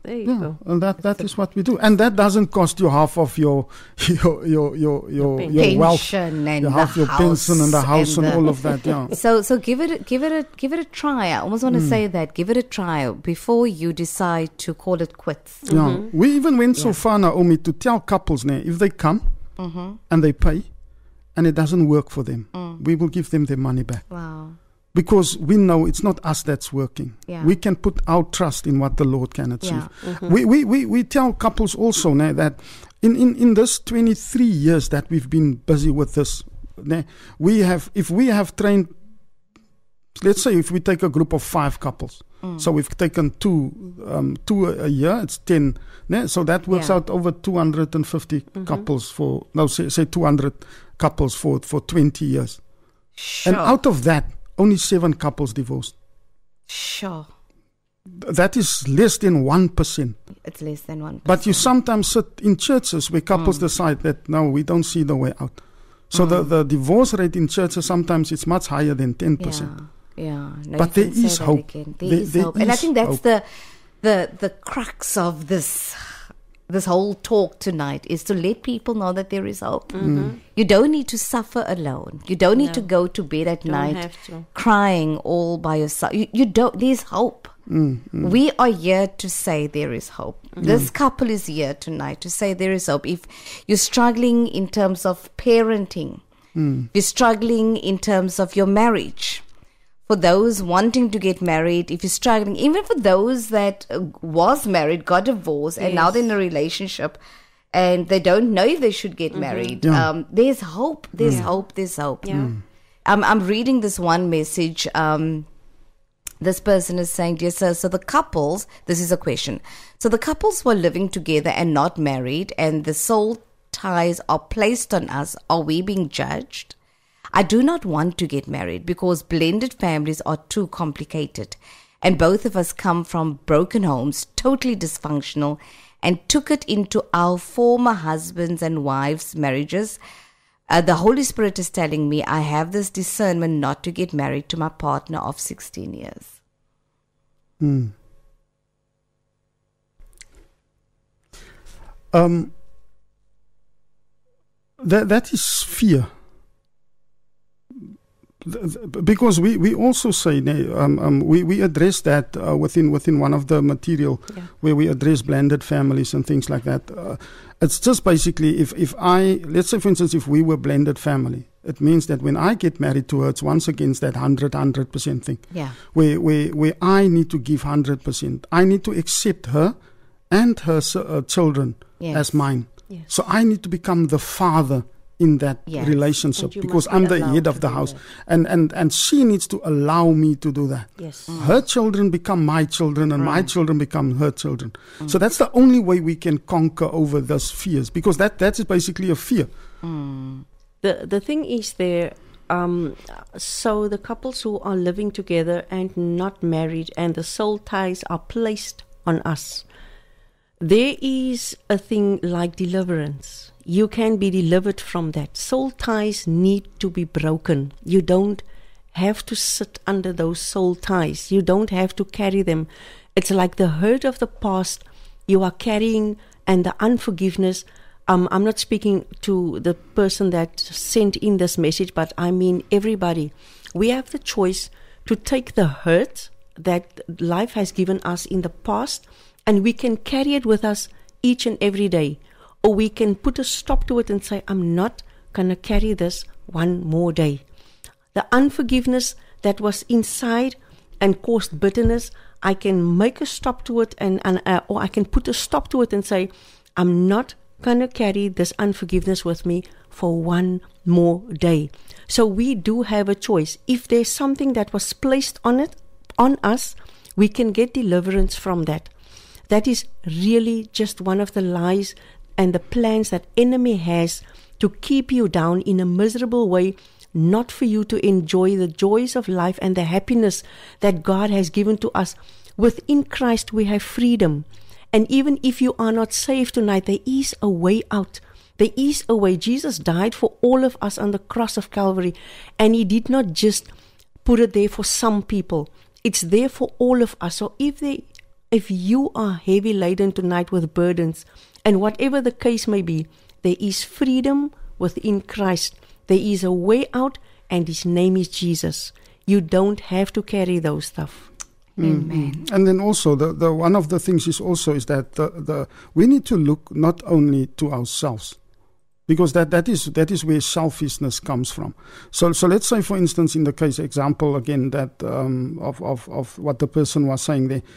There you Yeah, go. and that, that is what we do, and that doesn't cost you half of your your your your your, pen- your wealth, Pension and your the half your house pension and the house and, the- all of that. Yeah, So, so give it, a- give it a, give it a try. I almost want to say that. Give it a try before you decide to call it quits. yeah. We even went so far, Naomi, to tell couples now if they come and they pay, and it doesn't work for them, we will give them their money back. Wow. Because we know it's not us that's working. Yeah. We can put our trust in what the Lord can achieve. Yeah. We, we, we, we tell couples also now that in, in, in this twenty-three years that we've been busy with this, now, we have if we have trained, let's say if we take a group of five couples, so we've taken two um, two a, a year, it's ten. Né? So that works Yeah. out over two hundred fifty couples for, no, say, say two hundred couples for, for twenty years. Sure. And out of that, only seven couples divorced. Sure. That is less than one percent. It's less than one. But you sometimes sit in churches where couples decide that, no, we don't see the way out. So the, the divorce rate in churches, sometimes it's much higher than ten percent. Yeah. Yeah. No, But you there can say is that hope. again. There There- is there hope. And I is think that's hope. the, the, the crux of this, this whole talk tonight is to let people know that there is hope. You don't need to suffer alone. You don't need No. to go to bed at Don't night have to. crying all by yourself. You, you don't. There's hope. We are here to say there is hope. This couple is here tonight to say there is hope. If you're struggling in terms of parenting, you're struggling in terms of your marriage. For those wanting to get married, if you're struggling, even for those that uh, was married, got divorced, and now Yes. they're in a relationship, and they don't know if they should get married. Yeah. Um, there's hope. There's hope. There's hope. Yeah. I'm, I'm reading this one message. Um, this person is saying, dear sir, so the couples, this is a question. So the couples were living together and not married, and the soul ties are placed on us. Are we being judged? I do not want to get married because blended families are too complicated. And both of us come from broken homes, totally dysfunctional, and took it into our former husbands' and wives' marriages. Uh, the Holy Spirit is telling me I have this discernment not to get married to my partner of sixteen years. Um, that, that is fear. Th- th- Because we, we also say, né, um, um, we, we address that uh, within within one of the material Yeah. where we address blended families and things like that. Uh, it's just basically, if, if I, let's say for instance, if we were blended family, it means that when I get married to her, it's once against that one hundred, one hundred percent thing. Yeah. Where, where, where I need to give one hundred percent. I need to accept her and her s- uh, children Yes. as mine. Yes. So I need to become the father in that Yes. relationship And you because must be I'm the allowed head of to the do house. that. And, and, and she needs to allow me to do that. Yes. Her children become my children and my children become her children. So that's the only way we can conquer over those fears because that, that is basically a fear. The the thing is there. Um, so the couples who are living together and not married, and the soul ties are placed on us. There is a thing like deliverance. You can be delivered from that. Soul ties need to be broken. You don't have to sit under those soul ties. You don't have to carry them. It's like the hurt of the past you are carrying and the unforgiveness. Um, I'm not speaking to the person that sent in this message, but I mean everybody. We have the choice to take the hurt that life has given us in the past, and we can carry it with us each and every day. Or we can put a stop to it and say, I'm not going to carry this one more day. The unforgiveness that was inside and caused bitterness, I can make a stop to it, and, and uh, or I can put a stop to it and say, I'm not going to carry this unforgiveness with me for one more day. So we do have a choice. If there's something that was placed on it, on us, we can get deliverance from that. That is really just one of the lies and the plans that enemy has to keep you down in a miserable way, not for you to enjoy the joys of life and the happiness that God has given to us. Within Christ we have freedom. And even if you are not saved tonight, there is a way out. There is a way. Jesus died for all of us on the cross of Calvary, and he did not just put it there for some people. It's there for all of us. So if there If you are heavy laden tonight with burdens, and whatever the case may be, there is freedom within Christ. There is a way out, and His name is Jesus. You don't have to carry those stuff. Amen. Mm. And then also, the, the one of the things is also is that the, the we need to look not only to ourselves, because that, that is that is where selfishness comes from. So so let's say, for instance, in the case example again that um, of, of of what the person was saying there.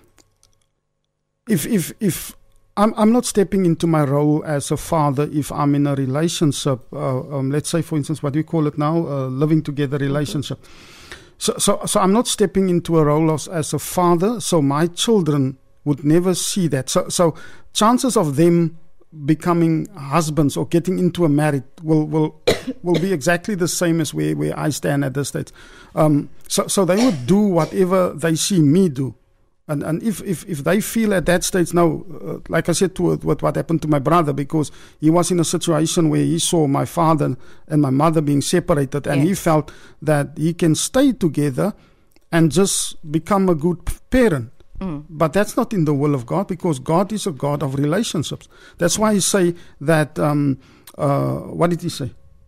If if if I'm I'm not stepping into my role as a father if I'm in a relationship, uh, um, let's say, for instance, what do you call it now, uh, living together relationship. Mm-hmm. So, so, so I'm not stepping into a role as, as a father, so my children would never see that. So, so chances of them becoming husbands or getting into a marriage will will will be exactly the same as where, where I stand at this stage. Um, so, so they would do whatever they see me do. And and if, if, if they feel at that stage now, uh, like I said to what, what happened to my brother, because he was in a situation where he saw my father and my mother being separated, and yes. he felt that he can stay together and just become a good parent. Mm. But that's not in the will of God, because God is a God of relationships. That's why He say that, um, uh, what did He say?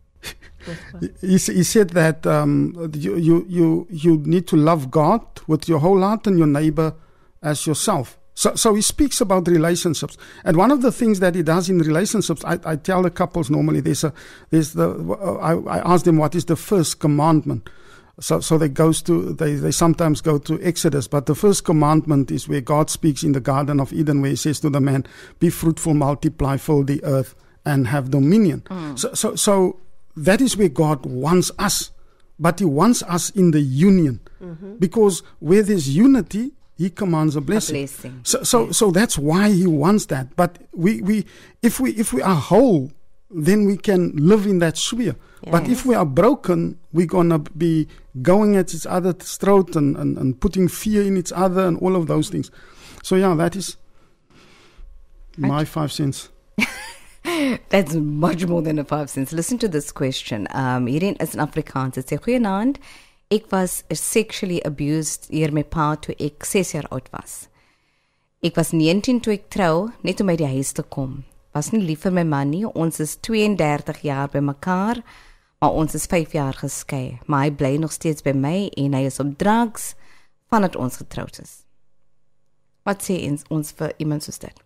He, he said that um, you, you, you, you need to love God with your whole heart and your neighbor as yourself. So, so he speaks about relationships, and one of the things that he does in relationships, I, I tell the couples normally, there's a, there's the, I, I ask them what is the first commandment. So, so they goes to, they, they sometimes go to Exodus, but the first commandment is where God speaks in the Garden of Eden, where He says to the man, "Be fruitful, multiply, fill the earth, and have dominion." Mm. So, so, so that is where God wants us, but He wants us in the union, mm-hmm. because where there's unity, He commands a blessing. A blessing. So, so, yes. so that's why He wants that. But we, we, if we, if we are whole, then we can live in that sphere. Yes. But if we are broken, we're gonna be going at each other's throat and, and, and putting fear in each other and all of those things. So yeah, that is right. my five cents. That's much more than a five cents. Listen to this question. Um, hierin is in Afrikaans. Dit sê, "Goeienaand. Ek was sexually abused deur my pa toe ek ses jaar oud was. Ek was negentien toe ek trou, net om uit die huis te kom. Was nie lief vir my man nie. Ons is tweeëndertig jaar by mekaar, maar ons is vyf jaar geskei. Maar hy bly nog steeds by my en hy is op drugs vandat ons getroud is." Wat sê ons vir iemand soos dit?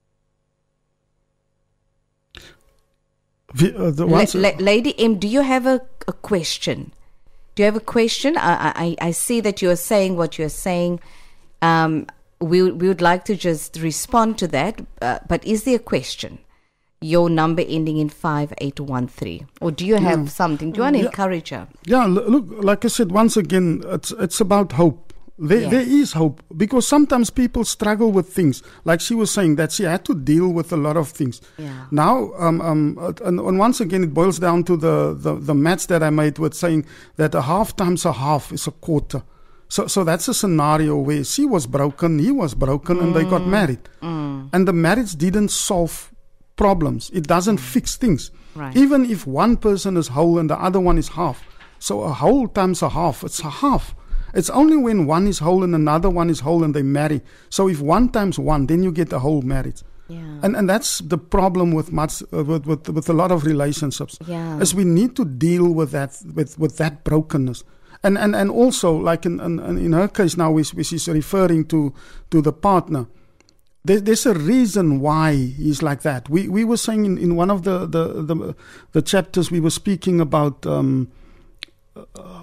The, uh, the La- La- Lady M, do you have a, a question? Do you have a question? I, I, I see that you are saying what you are saying. Um, we, we would like to just respond to that, uh, but is there a question? Your number ending in five eight one three. Or do you have yeah. something? Do you want to yeah. encourage her? Yeah, look, like I said, once again, it's it's about hope. There, yes. there is hope, because sometimes people struggle with things. Like she was saying, that she had to deal with a lot of things. Yeah. Now, um, um, and, and once again, it boils down to the, the, the maths that I made with saying that a half times a half is a quarter. So, so that's a scenario where she was broken, he was broken, mm. and they got married. Mm. And the marriage didn't solve problems. It doesn't mm. fix things. Right. Even if one person is whole and the other one is half. So a whole times a half, it's a half. It's only when one is whole and another one is whole and they marry. So if one times one, then you get a whole marriage. Yeah. And and that's the problem with much uh, with, with with a lot of relationships. Yeah. Is we need to deal with that with, with that brokenness. And and, and also, like in, in in her case now, which, which is referring to to the partner. There, there's a reason why he's like that. We we were saying in, in one of the the, the the chapters we were speaking about um, uh,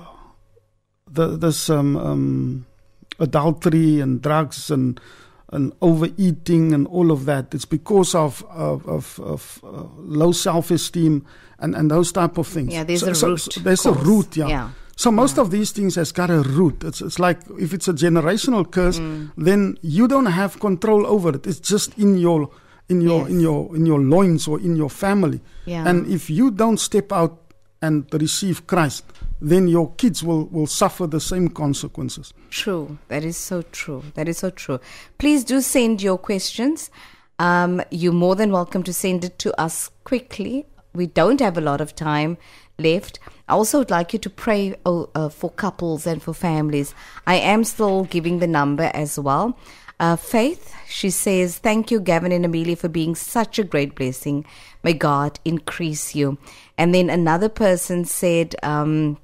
the this um, um, adultery and drugs and and overeating and all of that. It's because of of, of, of uh, low self-esteem and, and those type of things. Yeah, there's so, a so, root. So there's course. a root. Yeah. yeah. So most yeah. of these things has got a root. It's it's like if it's a generational curse, mm. then you don't have control over it. It's just in your in your yes. in your in your loins or in your family. Yeah. And if you don't step out and receive Christ, then your kids will, will suffer the same consequences. True. That is so true. That is so true. Please do send your questions. Um, you're more than welcome to send it to us quickly. We don't have a lot of time left. I also would like you to pray uh, uh, for couples and for families. I am still giving the number as well. Uh, Faith, she says, thank you, Gavin and Amelia, for being such a great blessing. May God increase you. And then another person said, um,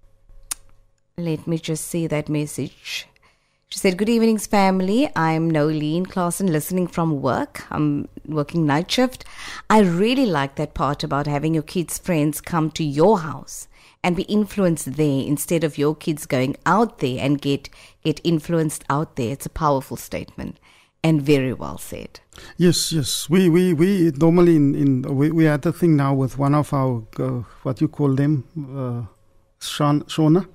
let me just see that message. She said, good evenings, family. I'm Nolene Claassen, listening from work. I'm working night shift. I really like that part about having your kids' friends come to your house and be influenced there instead of your kids going out there and get, get influenced out there. It's a powerful statement and very well said. Yes, yes. We we, we normally in, in we, we had a thing now with one of our, uh, what you call them, uh, Shauna. Shauna?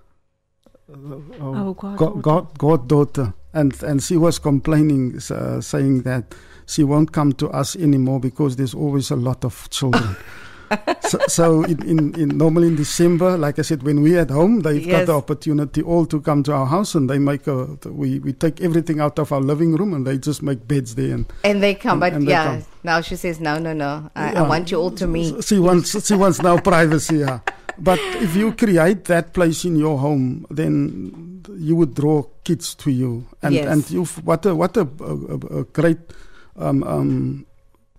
Uh, Oh, God, God, God, goddaughter, and and she was complaining, uh, saying that she won't come to us anymore because there's always a lot of children. so so in, in, in normally in December, like I said, when we're at home, they've Yes. got the opportunity all to come to our house, and they make a we we take everything out of our living room, and they just make beds there. And And they come, And- but and they yeah, come. now she says, no, no, no, I, I Yeah. want you all to meet. She wants she wants now privacy. Yeah. But if you create that place in your home, then you would draw kids to you, and Yes. and you what a what a, a, a great um, um,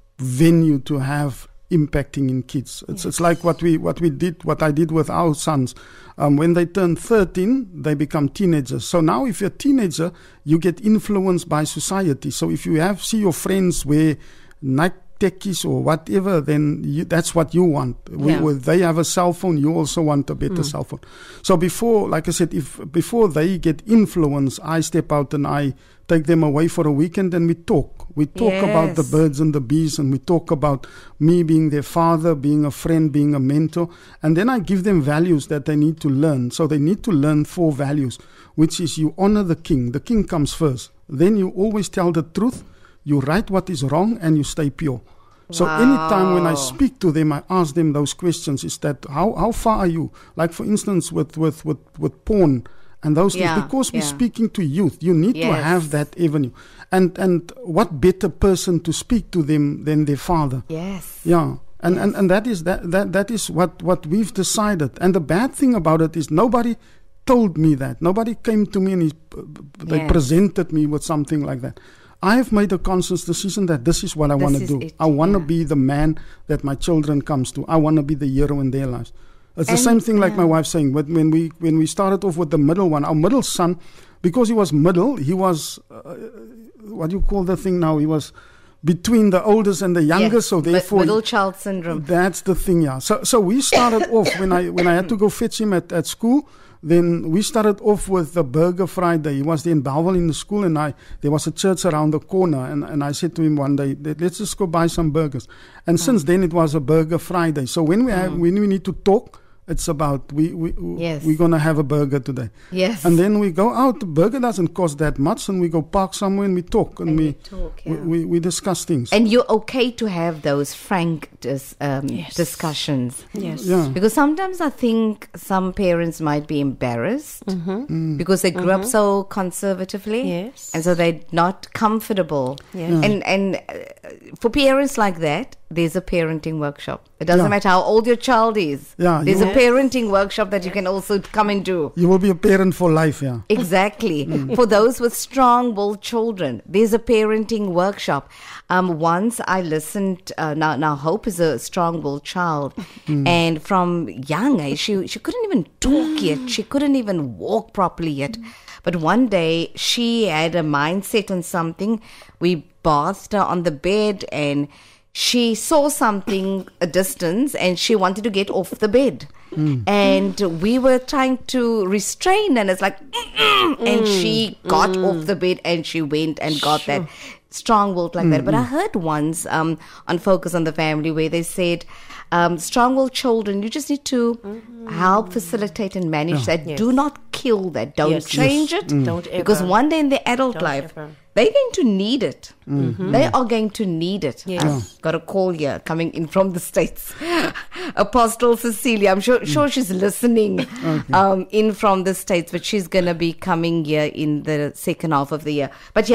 venue to have impacting in kids. It's it's like what we what we did what I did with our sons. Um, when they turn thirteen, they become teenagers. So now, if you're a teenager, you get influenced by society. So if you have see your friends wear Nike techies or whatever, then you, that's what you want. We, Yeah. well, they have a cell phone, you also want a better cell phone. So before, like I said, if before they get influenced, I step out and I take them away for a weekend and we talk. We talk about the Yes. birds and the bees, and we talk about me being their father, being a friend, being a mentor. And then I give them values that they need to learn. So they need to learn four values, which is you honor the king. The king comes first. Then you always tell the truth. You write what is wrong and you stay pure. So Wow. anytime when I speak to them, I ask them those questions. Is that how, how far are you? Like for instance, with, with, with, with porn and those Yeah, things. Because we're yeah. speaking to youth, you need to Yes. have that avenue. And and what better person to speak to them than their father? Yes. Yeah. And, and, and that is that, that that is what, what we've decided. And the bad thing about it is nobody told me that. Nobody came to me and he, they Yes. presented me with something like that. I have made a conscious decision that this is what I This want to is do. it, I want to yeah. be the man that my children comes to. I want to be the hero in their lives. It's And- the same thing like yeah. my wife saying, when when we when we started off with the middle one, our middle son, because he was middle, he was, uh, what do you call the thing now? He was between the oldest and the youngest, Yes. so Mi- therefore... middle child syndrome. That's the thing, yeah. So so we started off, when I when I had to go fetch him at, at school, then we started off with the Burger Friday. He was there in Bellville in the school, and I there was a church around the corner, and, and I said to him one day, "Let- let's just go buy some burgers." And since then it was a Burger Friday. So when we have, when we need to talk, it's about we we Yes. we're gonna have a burger today. Yes. And then we go out. The burger doesn't cost that much, and we go park somewhere and we talk and, And we you talk, we, yeah. we we discuss things. And you're okay to have those frank dis, um, Yes. discussions. Yes. Yeah. Because sometimes I think some parents might be embarrassed because they grew up so conservatively. Yes. And so they're not comfortable. Yes. And, and uh, for parents like that, there's a parenting workshop. It doesn't Yeah. matter how old your child is. Yeah, There's you- a parenting workshop that you can also come and do. You will be a parent for life, yeah. Exactly. For those with strong-willed children, there's a parenting workshop. Um, once I listened. Uh, now, now Hope is a strong-willed child, and from young age, she she couldn't even talk yet. She couldn't even walk properly yet. But one day, she had a mindset on something. We bathed her on the bed, and she saw something a distance, and she wanted to get off the bed. And we were trying to restrain, and it's like, "Mm-mm," and she got off the bed and she went and got that strong-willed like that. But I heard once um, on Focus on the Family where they said, um, strong-willed children, you just need to help facilitate and manage that. Yes. Do not kill that. Don't Yes. change Yes. it. Don't Because ever. one day in their adult Don't life, ever. they're going to need it. They are going to need it. Yes. I've got a call here coming in from the States. Apostle Cecilia, I'm sure, sure she's listening um, in from the States, but she's going to be coming here in the second half of the year. But yeah,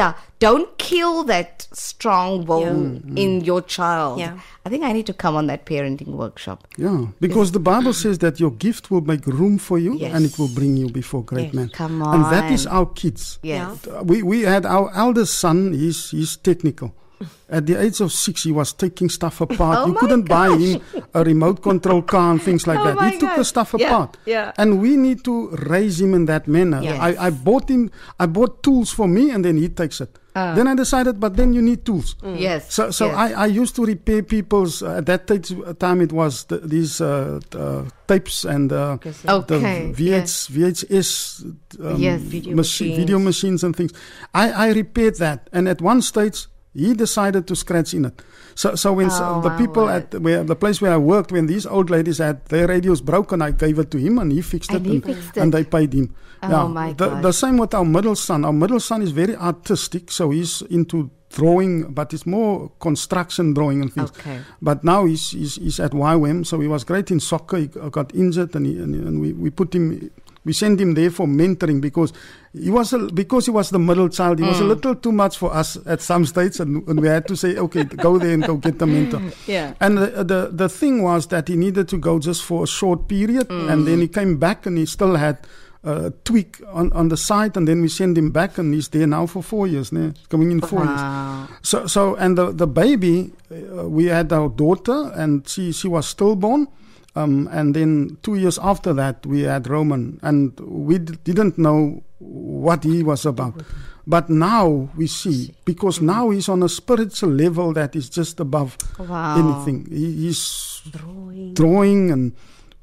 don't kill that strong will Yeah. in your child. Yeah. I think I need to come on that parenting workshop. Yeah, because the Bible says that your gift will make room for you Yes. and it will bring you before great Yes. men. Come And that is on. our kids. Yes. Yeah. We we had our eldest son, he's, he's technical. At the age of six, he was taking stuff apart. Oh you my couldn't buy gosh. him a remote control car and things like Oh that. my He took the gosh. stuff Yeah, apart. yeah. And we need to raise him in that manner. Yes. I, I bought him, I bought tools for me and then he takes it. Ah. Then I decided, but then you need tools. Yes. So, so yes. I, I used to repair people's. Uh, at that t- time, it was the, these uh, uh, tapes and uh, Okay, the V H, V H S um, Yes. Video machi- machines. video machines and things. I, I repaired that, and at one stage, he decided to scratch in it. So, so when s- Oh, the my people word. at where the place where I worked, when these old ladies had their radios broken, I gave it to him, and he fixed And it, he and, fixed and it. they paid him. Oh, my the, gosh. the same with our middle son. Our middle son is very artistic, so he's into drawing, but it's more construction drawing and things. Okay. But now he's, he's, he's at Y W A M, so he was great in soccer. He got injured, and, he, and, and we, we put him, we sent him there for mentoring because he was a, because he was the middle child. He was a little too much for us at some states, and, and we had to say, okay, go there and go get the mentor. Yeah. And the, the the thing was that he needed to go just for a short period, and then he came back, and he still had a tweak on, on the side, and then we sent him back, and he's there now for four years. Né? Coming in four years. Wow. So, so and the, the baby, uh, we had our daughter, and she, she was stillborn. Um, and then two years after that, we had Roman, and we d- didn't know what he was about. But now we see, because now he's on a spiritual level that is just above Wow. anything. He, he's Drawing. drawing and,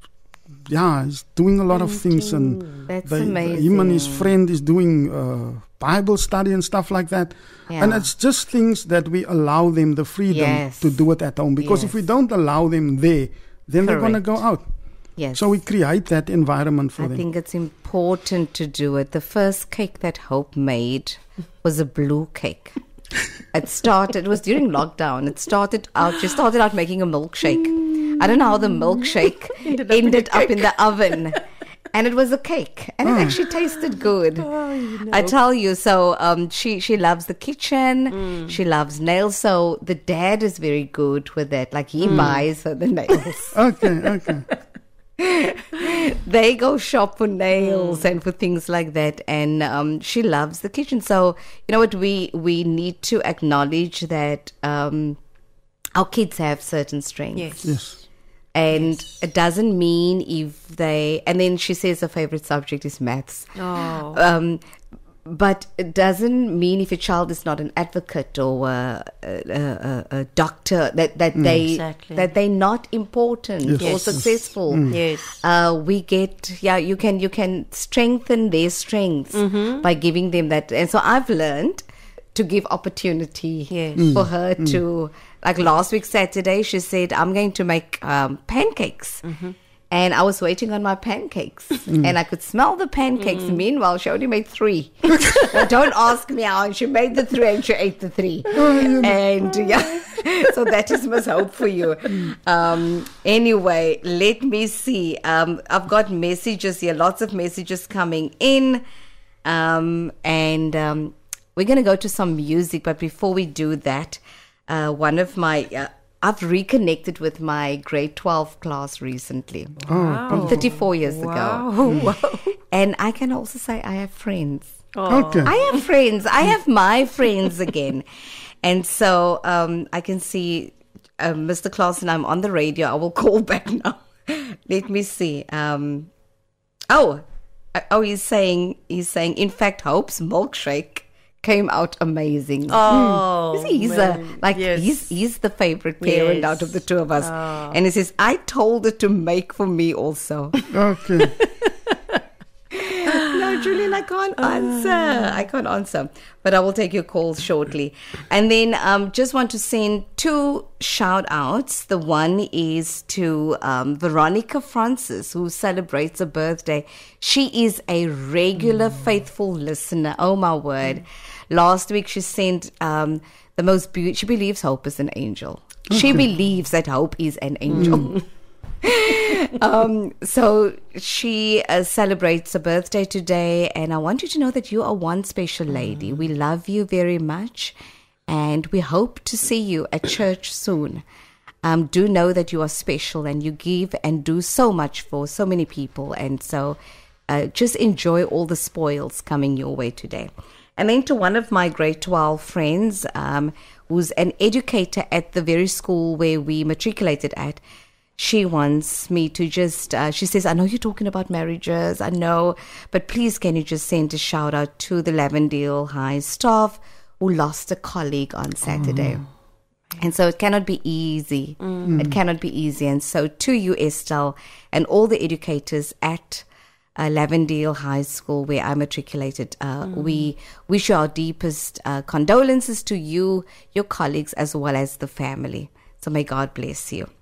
yeah, he's doing a lot of things. And That's they, amazing. him and his friend is doing uh, Bible study and stuff like that. Yeah. And it's just things that we allow them the freedom Yes. to do it at home. Because if Yes. we don't allow them there, then they're going to Correct. go out. Yes. So we create that environment for I them. think it's important to do it. The first cake that Hope made was a blue cake. It started, it was during lockdown. It started out, she started out making a milkshake. I don't know how the milkshake Ended ended, up in a up in the oven. And it was a cake. And it actually tasted good. Oh, you know. I tell you, so um, she, she loves the kitchen. She loves nails. So the dad is very good with that. Like he buys her the nails. Okay, okay. They go shop for nails and for things like that, and um, she loves the kitchen. So you know what, we we need to acknowledge that um, our kids have certain strengths. Yes. Yes. And it doesn't mean if they, and then she says her favorite subject is maths. Oh. Um, but it doesn't mean if a child is not an advocate or a, a, a, a doctor that, that they Exactly. that they're not important Yes. or Yes. successful. Yes. Uh, we get yeah. You can you can strengthen their strengths by giving them that. And so I've learned to give opportunity Yes. Mm. for her to. Like last week Saturday, she said, "I'm going to make um, pancakes." And I was waiting on my pancakes, and I could smell the pancakes. Meanwhile, she only made three. Now, don't ask me how. And she made the three, and she ate the three. And yeah, so that is Miss Hope for you. Um, anyway, let me see. Um, I've got messages here, lots of messages coming in, um, and um, we're going to go to some music. But before we do that, uh, one of my uh, I've reconnected with my grade twelve class recently. Wow. thirty-four years ago. Wow. And I can also say I have friends. Okay. I have friends. I have my friends again. And so um, I can see uh, Mister Clausen, I'm on the radio. I will call back now. Let me see. Um, oh, uh, oh, he's saying, he's saying, in fact, Hope's milkshake came out amazing. Oh, You see, he's man. a, like Yes. he's he's the favorite parent Yes. out of the two of us. Oh. And he says, I told her to make for me also. Okay. No, Julian, I can't answer. I can't answer. But I will take your calls shortly. And then um, just want to send two shout outs. The one is to um, Veronica Francis, who celebrates a birthday. She is a regular faithful listener. Oh, my word. Last week she sent um, the most beautiful, she believes Hope is an angel. She believes that Hope is an angel. um, so she uh, celebrates a birthday today, and I want you to know that you are one special lady. We love you very much, and we hope to see you at church soon. Um, do know that you are special, and you give and do so much for so many people, and so uh, just enjoy all the spoils coming your way today. And then to one of my grade twelve friends, um, who's an educator at the very school where we matriculated at, she wants me to just, uh, she says, I know you're talking about marriages, I know, but please can you just send a shout out to the Lavendale High staff who lost a colleague on Saturday. Oh. And so it cannot be easy. Mm. It cannot be easy. And so to you, Estelle, and all the educators at uh, Lavendale High School, where I matriculated, uh, mm. we wish our deepest uh, condolences to you, your colleagues, as well as the family. So may God bless you.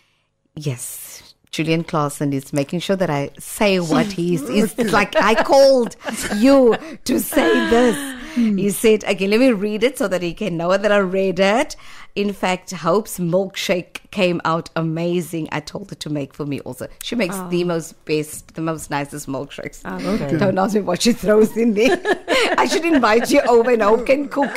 Yes, Julian Clausen is making sure that I say what he's. It's like I called you to say this. He said, okay, let me read it so that he can know that I read it. In fact, Hope's milkshake came out amazing. I told her to make for me also. She makes oh. the most best, the most nicest milkshakes. Oh, okay. Don't ask me what she throws in there. I should invite you over and Hope can cook.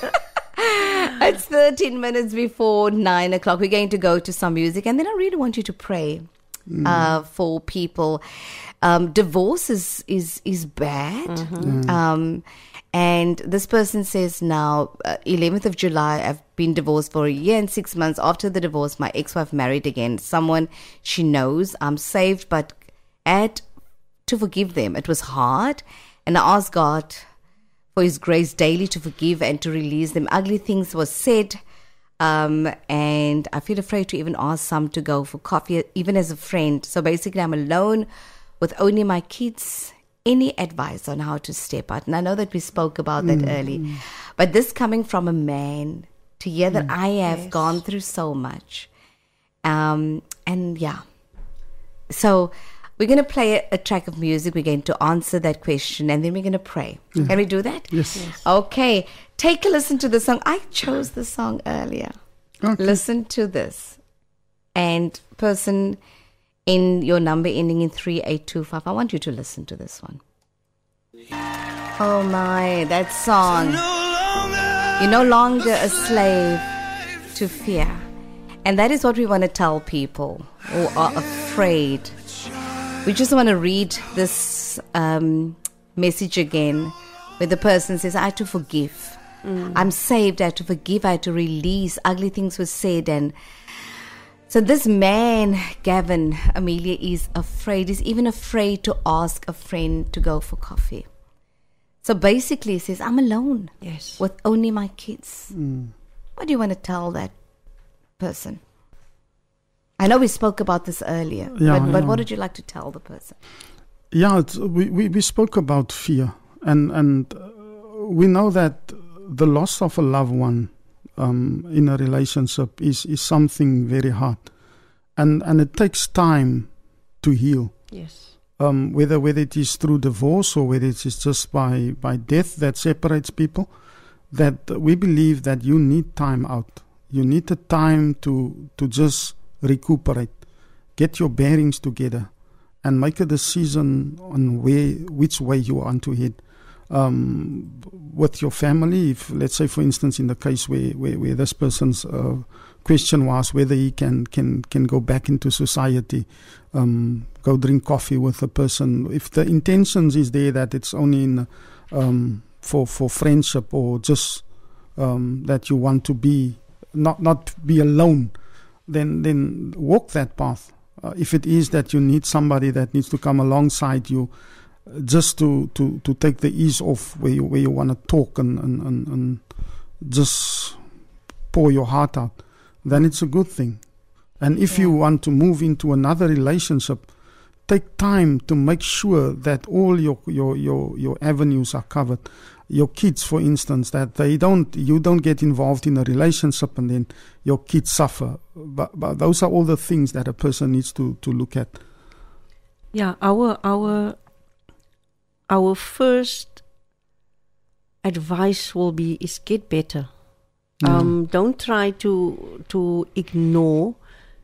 It's thirteen minutes before nine o'clock. We're going to go to some music, and then I really want you to pray mm. uh, for people. Um, divorce is is is bad. Mm-hmm. Um, And this person says now, uh, eleventh of July, I've been divorced for a year and six months. After the divorce, my ex-wife married again. Someone she knows. I'm saved, but had to forgive them. It was hard. And I asked God for his grace daily to forgive and to release them. Ugly things were said. Um, and I feel afraid to even ask some to go for coffee, even as a friend. So basically, I'm alone with only my kids. Any advice on how to step out? And I know that we spoke about that mm. early, but this coming from a man, to hear that mm. I have yes. gone through so much. Um, and yeah, so we're going to play a, a track of music. We're going to answer that question, and then we're going to pray. Yeah. Can we do that? Yes. yes. Okay. Take a listen to the song. I chose the song earlier. Okay. Listen to this. And person in your number ending in three eight two five, I want you to listen to this one. Oh my, that song. You're no longer a slave to fear. And that is what we want to tell people who are afraid. We just want to read this um, message again, where the person says, I had to forgive. Mm. I'm saved, I had to forgive, I had to release. Ugly things were said, and so this man, Gavin, Amelia, is afraid. He's even afraid to ask a friend to go for coffee. So basically he says, I'm alone. Yes. With only my kids. Mm. What do you want to tell that person? I know we spoke about this earlier, yeah, but, but yeah. what did you like to tell the person? Yeah, it's, we, we, we spoke about fear. And, and uh, we know that the loss of a loved one Um, in a relationship is, is something very hard, and and it takes time to heal. Yes. Um, whether whether it is through divorce or whether it is just by, by death that separates people, that we believe that you need time out. You need the time to to just recuperate, get your bearings together, and make a decision on where which way you want to head. Um, with your family, if let's say, for instance, in the case where, where, where this person's uh, question was whether he can, can, can go back into society, um, go drink coffee with a person. If the intentions is there that it's only in, um, for for friendship or just um, that you want to be not not be alone, then then walk that path. Uh, if it is that you need somebody that needs to come alongside you, just to, to, to take the ease off where you, where you want to talk and, and, and, and just pour your heart out, then it's a good thing. And if yeah. you want to move into another relationship, take time to make sure that all your, your, your, your avenues are covered. Your kids, for instance, that they don't you don't get involved in a relationship and then your kids suffer. But, but those are all the things that a person needs to, to look at. Yeah, our our Our first advice will be is get better. Mm. Um, don't try to to ignore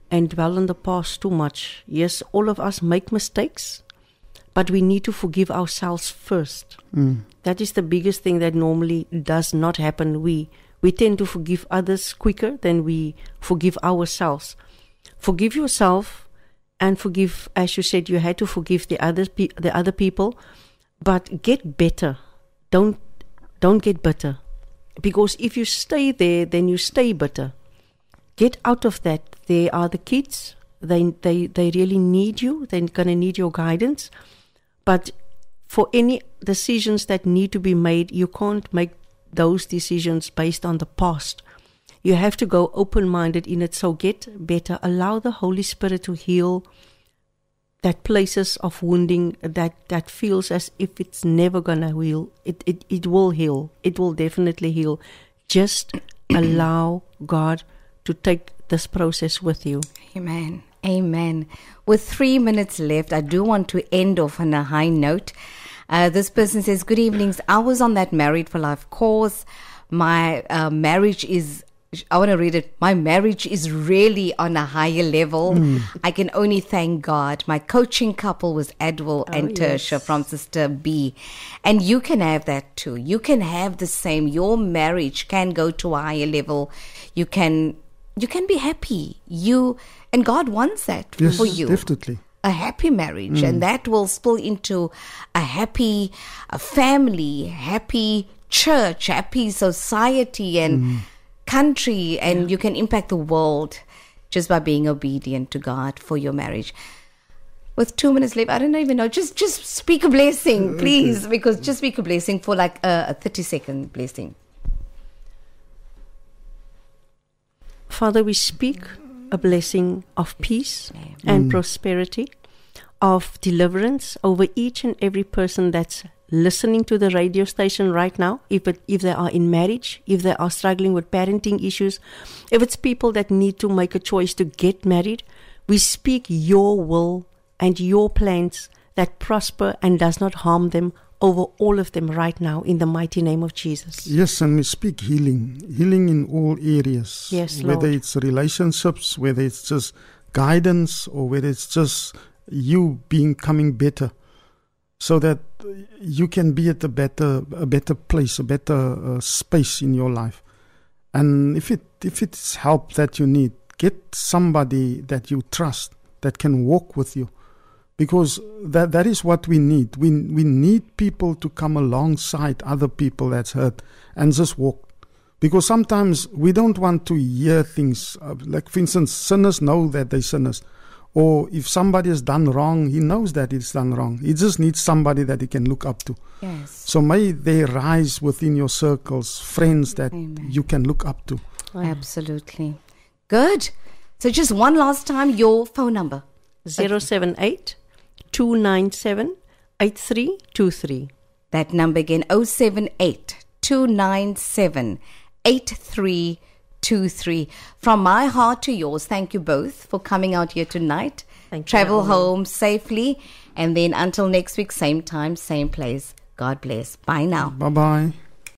and dwell on the past too much. Yes, all of us make mistakes, but we need to forgive ourselves first. Mm. That is the biggest thing that normally does not happen. We we tend to forgive others quicker than we forgive ourselves. Forgive yourself and forgive, as you said, you had to forgive the other pe- the other people, but get better. Don't don't get bitter, because if you stay there, then you stay bitter. Get out of that. They are the kids. They they they really need you. They're gonna need your guidance. But for any decisions that need to be made, you can't make those decisions based on the past. You have to go open-minded in it. So get better. Allow the Holy Spirit to heal that places of wounding that, that feels as if it's never going to heal. It, it, it will heal. It will definitely heal. Just allow God to take this process with you. Amen. Amen. With three minutes left, I do want to end off on a high note. Uh, this person says, good evenings. I was on that Married for Life course. My uh, marriage is, I want to read it. My marriage is really on a higher level. Mm. I can only thank God. My coaching couple was Adwell oh, and Tersha yes. from Sister B. And you can have that too. You can have the same. Your marriage can go to a higher level. You can, you can be happy. You, and God wants that yes, for you. Definitely. A happy marriage, mm. and that will spill into a happy a family, happy church, happy society and mm. country, and yeah. you can impact the world just by being obedient to God for your marriage. With two minutes left, I don't even know, just just speak a blessing, please, okay. because just speak a blessing for like a, a thirty second blessing. Father, we speak a blessing of peace and mm. prosperity, of deliverance over each and every person that's listening to the radio station right now, if it, if they are in marriage, if they are struggling with parenting issues, if it's people that need to make a choice to get married. We speak your will and your plans that prosper and does not harm them over all of them right now in the mighty name of Jesus. Yes, and we speak healing, healing in all areas. Yes, Lord. Whether it's relationships, whether it's just guidance, or whether it's just you being coming better, so that you can be at a better, a better place, a better uh, space in your life. And if it if it's help that you need, get somebody that you trust that can walk with you. Because that that is what we need. We we need people to come alongside other people that's hurt and just walk. Because sometimes we don't want to hear things. Uh, like, for instance, sinners know that they're sinners. Or if somebody has done wrong, he knows that it's done wrong. He just needs somebody that he can look up to. Yes. So may they rise within your circles, friends that Amen. You can look up to. Absolutely. Good. So just one last time, your phone number. zero seven eight two nine seven eight three two three. That number again, zero seven eight two nine seven eight three two three. From my heart to yours, thank you both for coming out here tonight. Thank Travel you. home safely, and then until next week, same time, same place. God bless. Bye now. Bye-bye.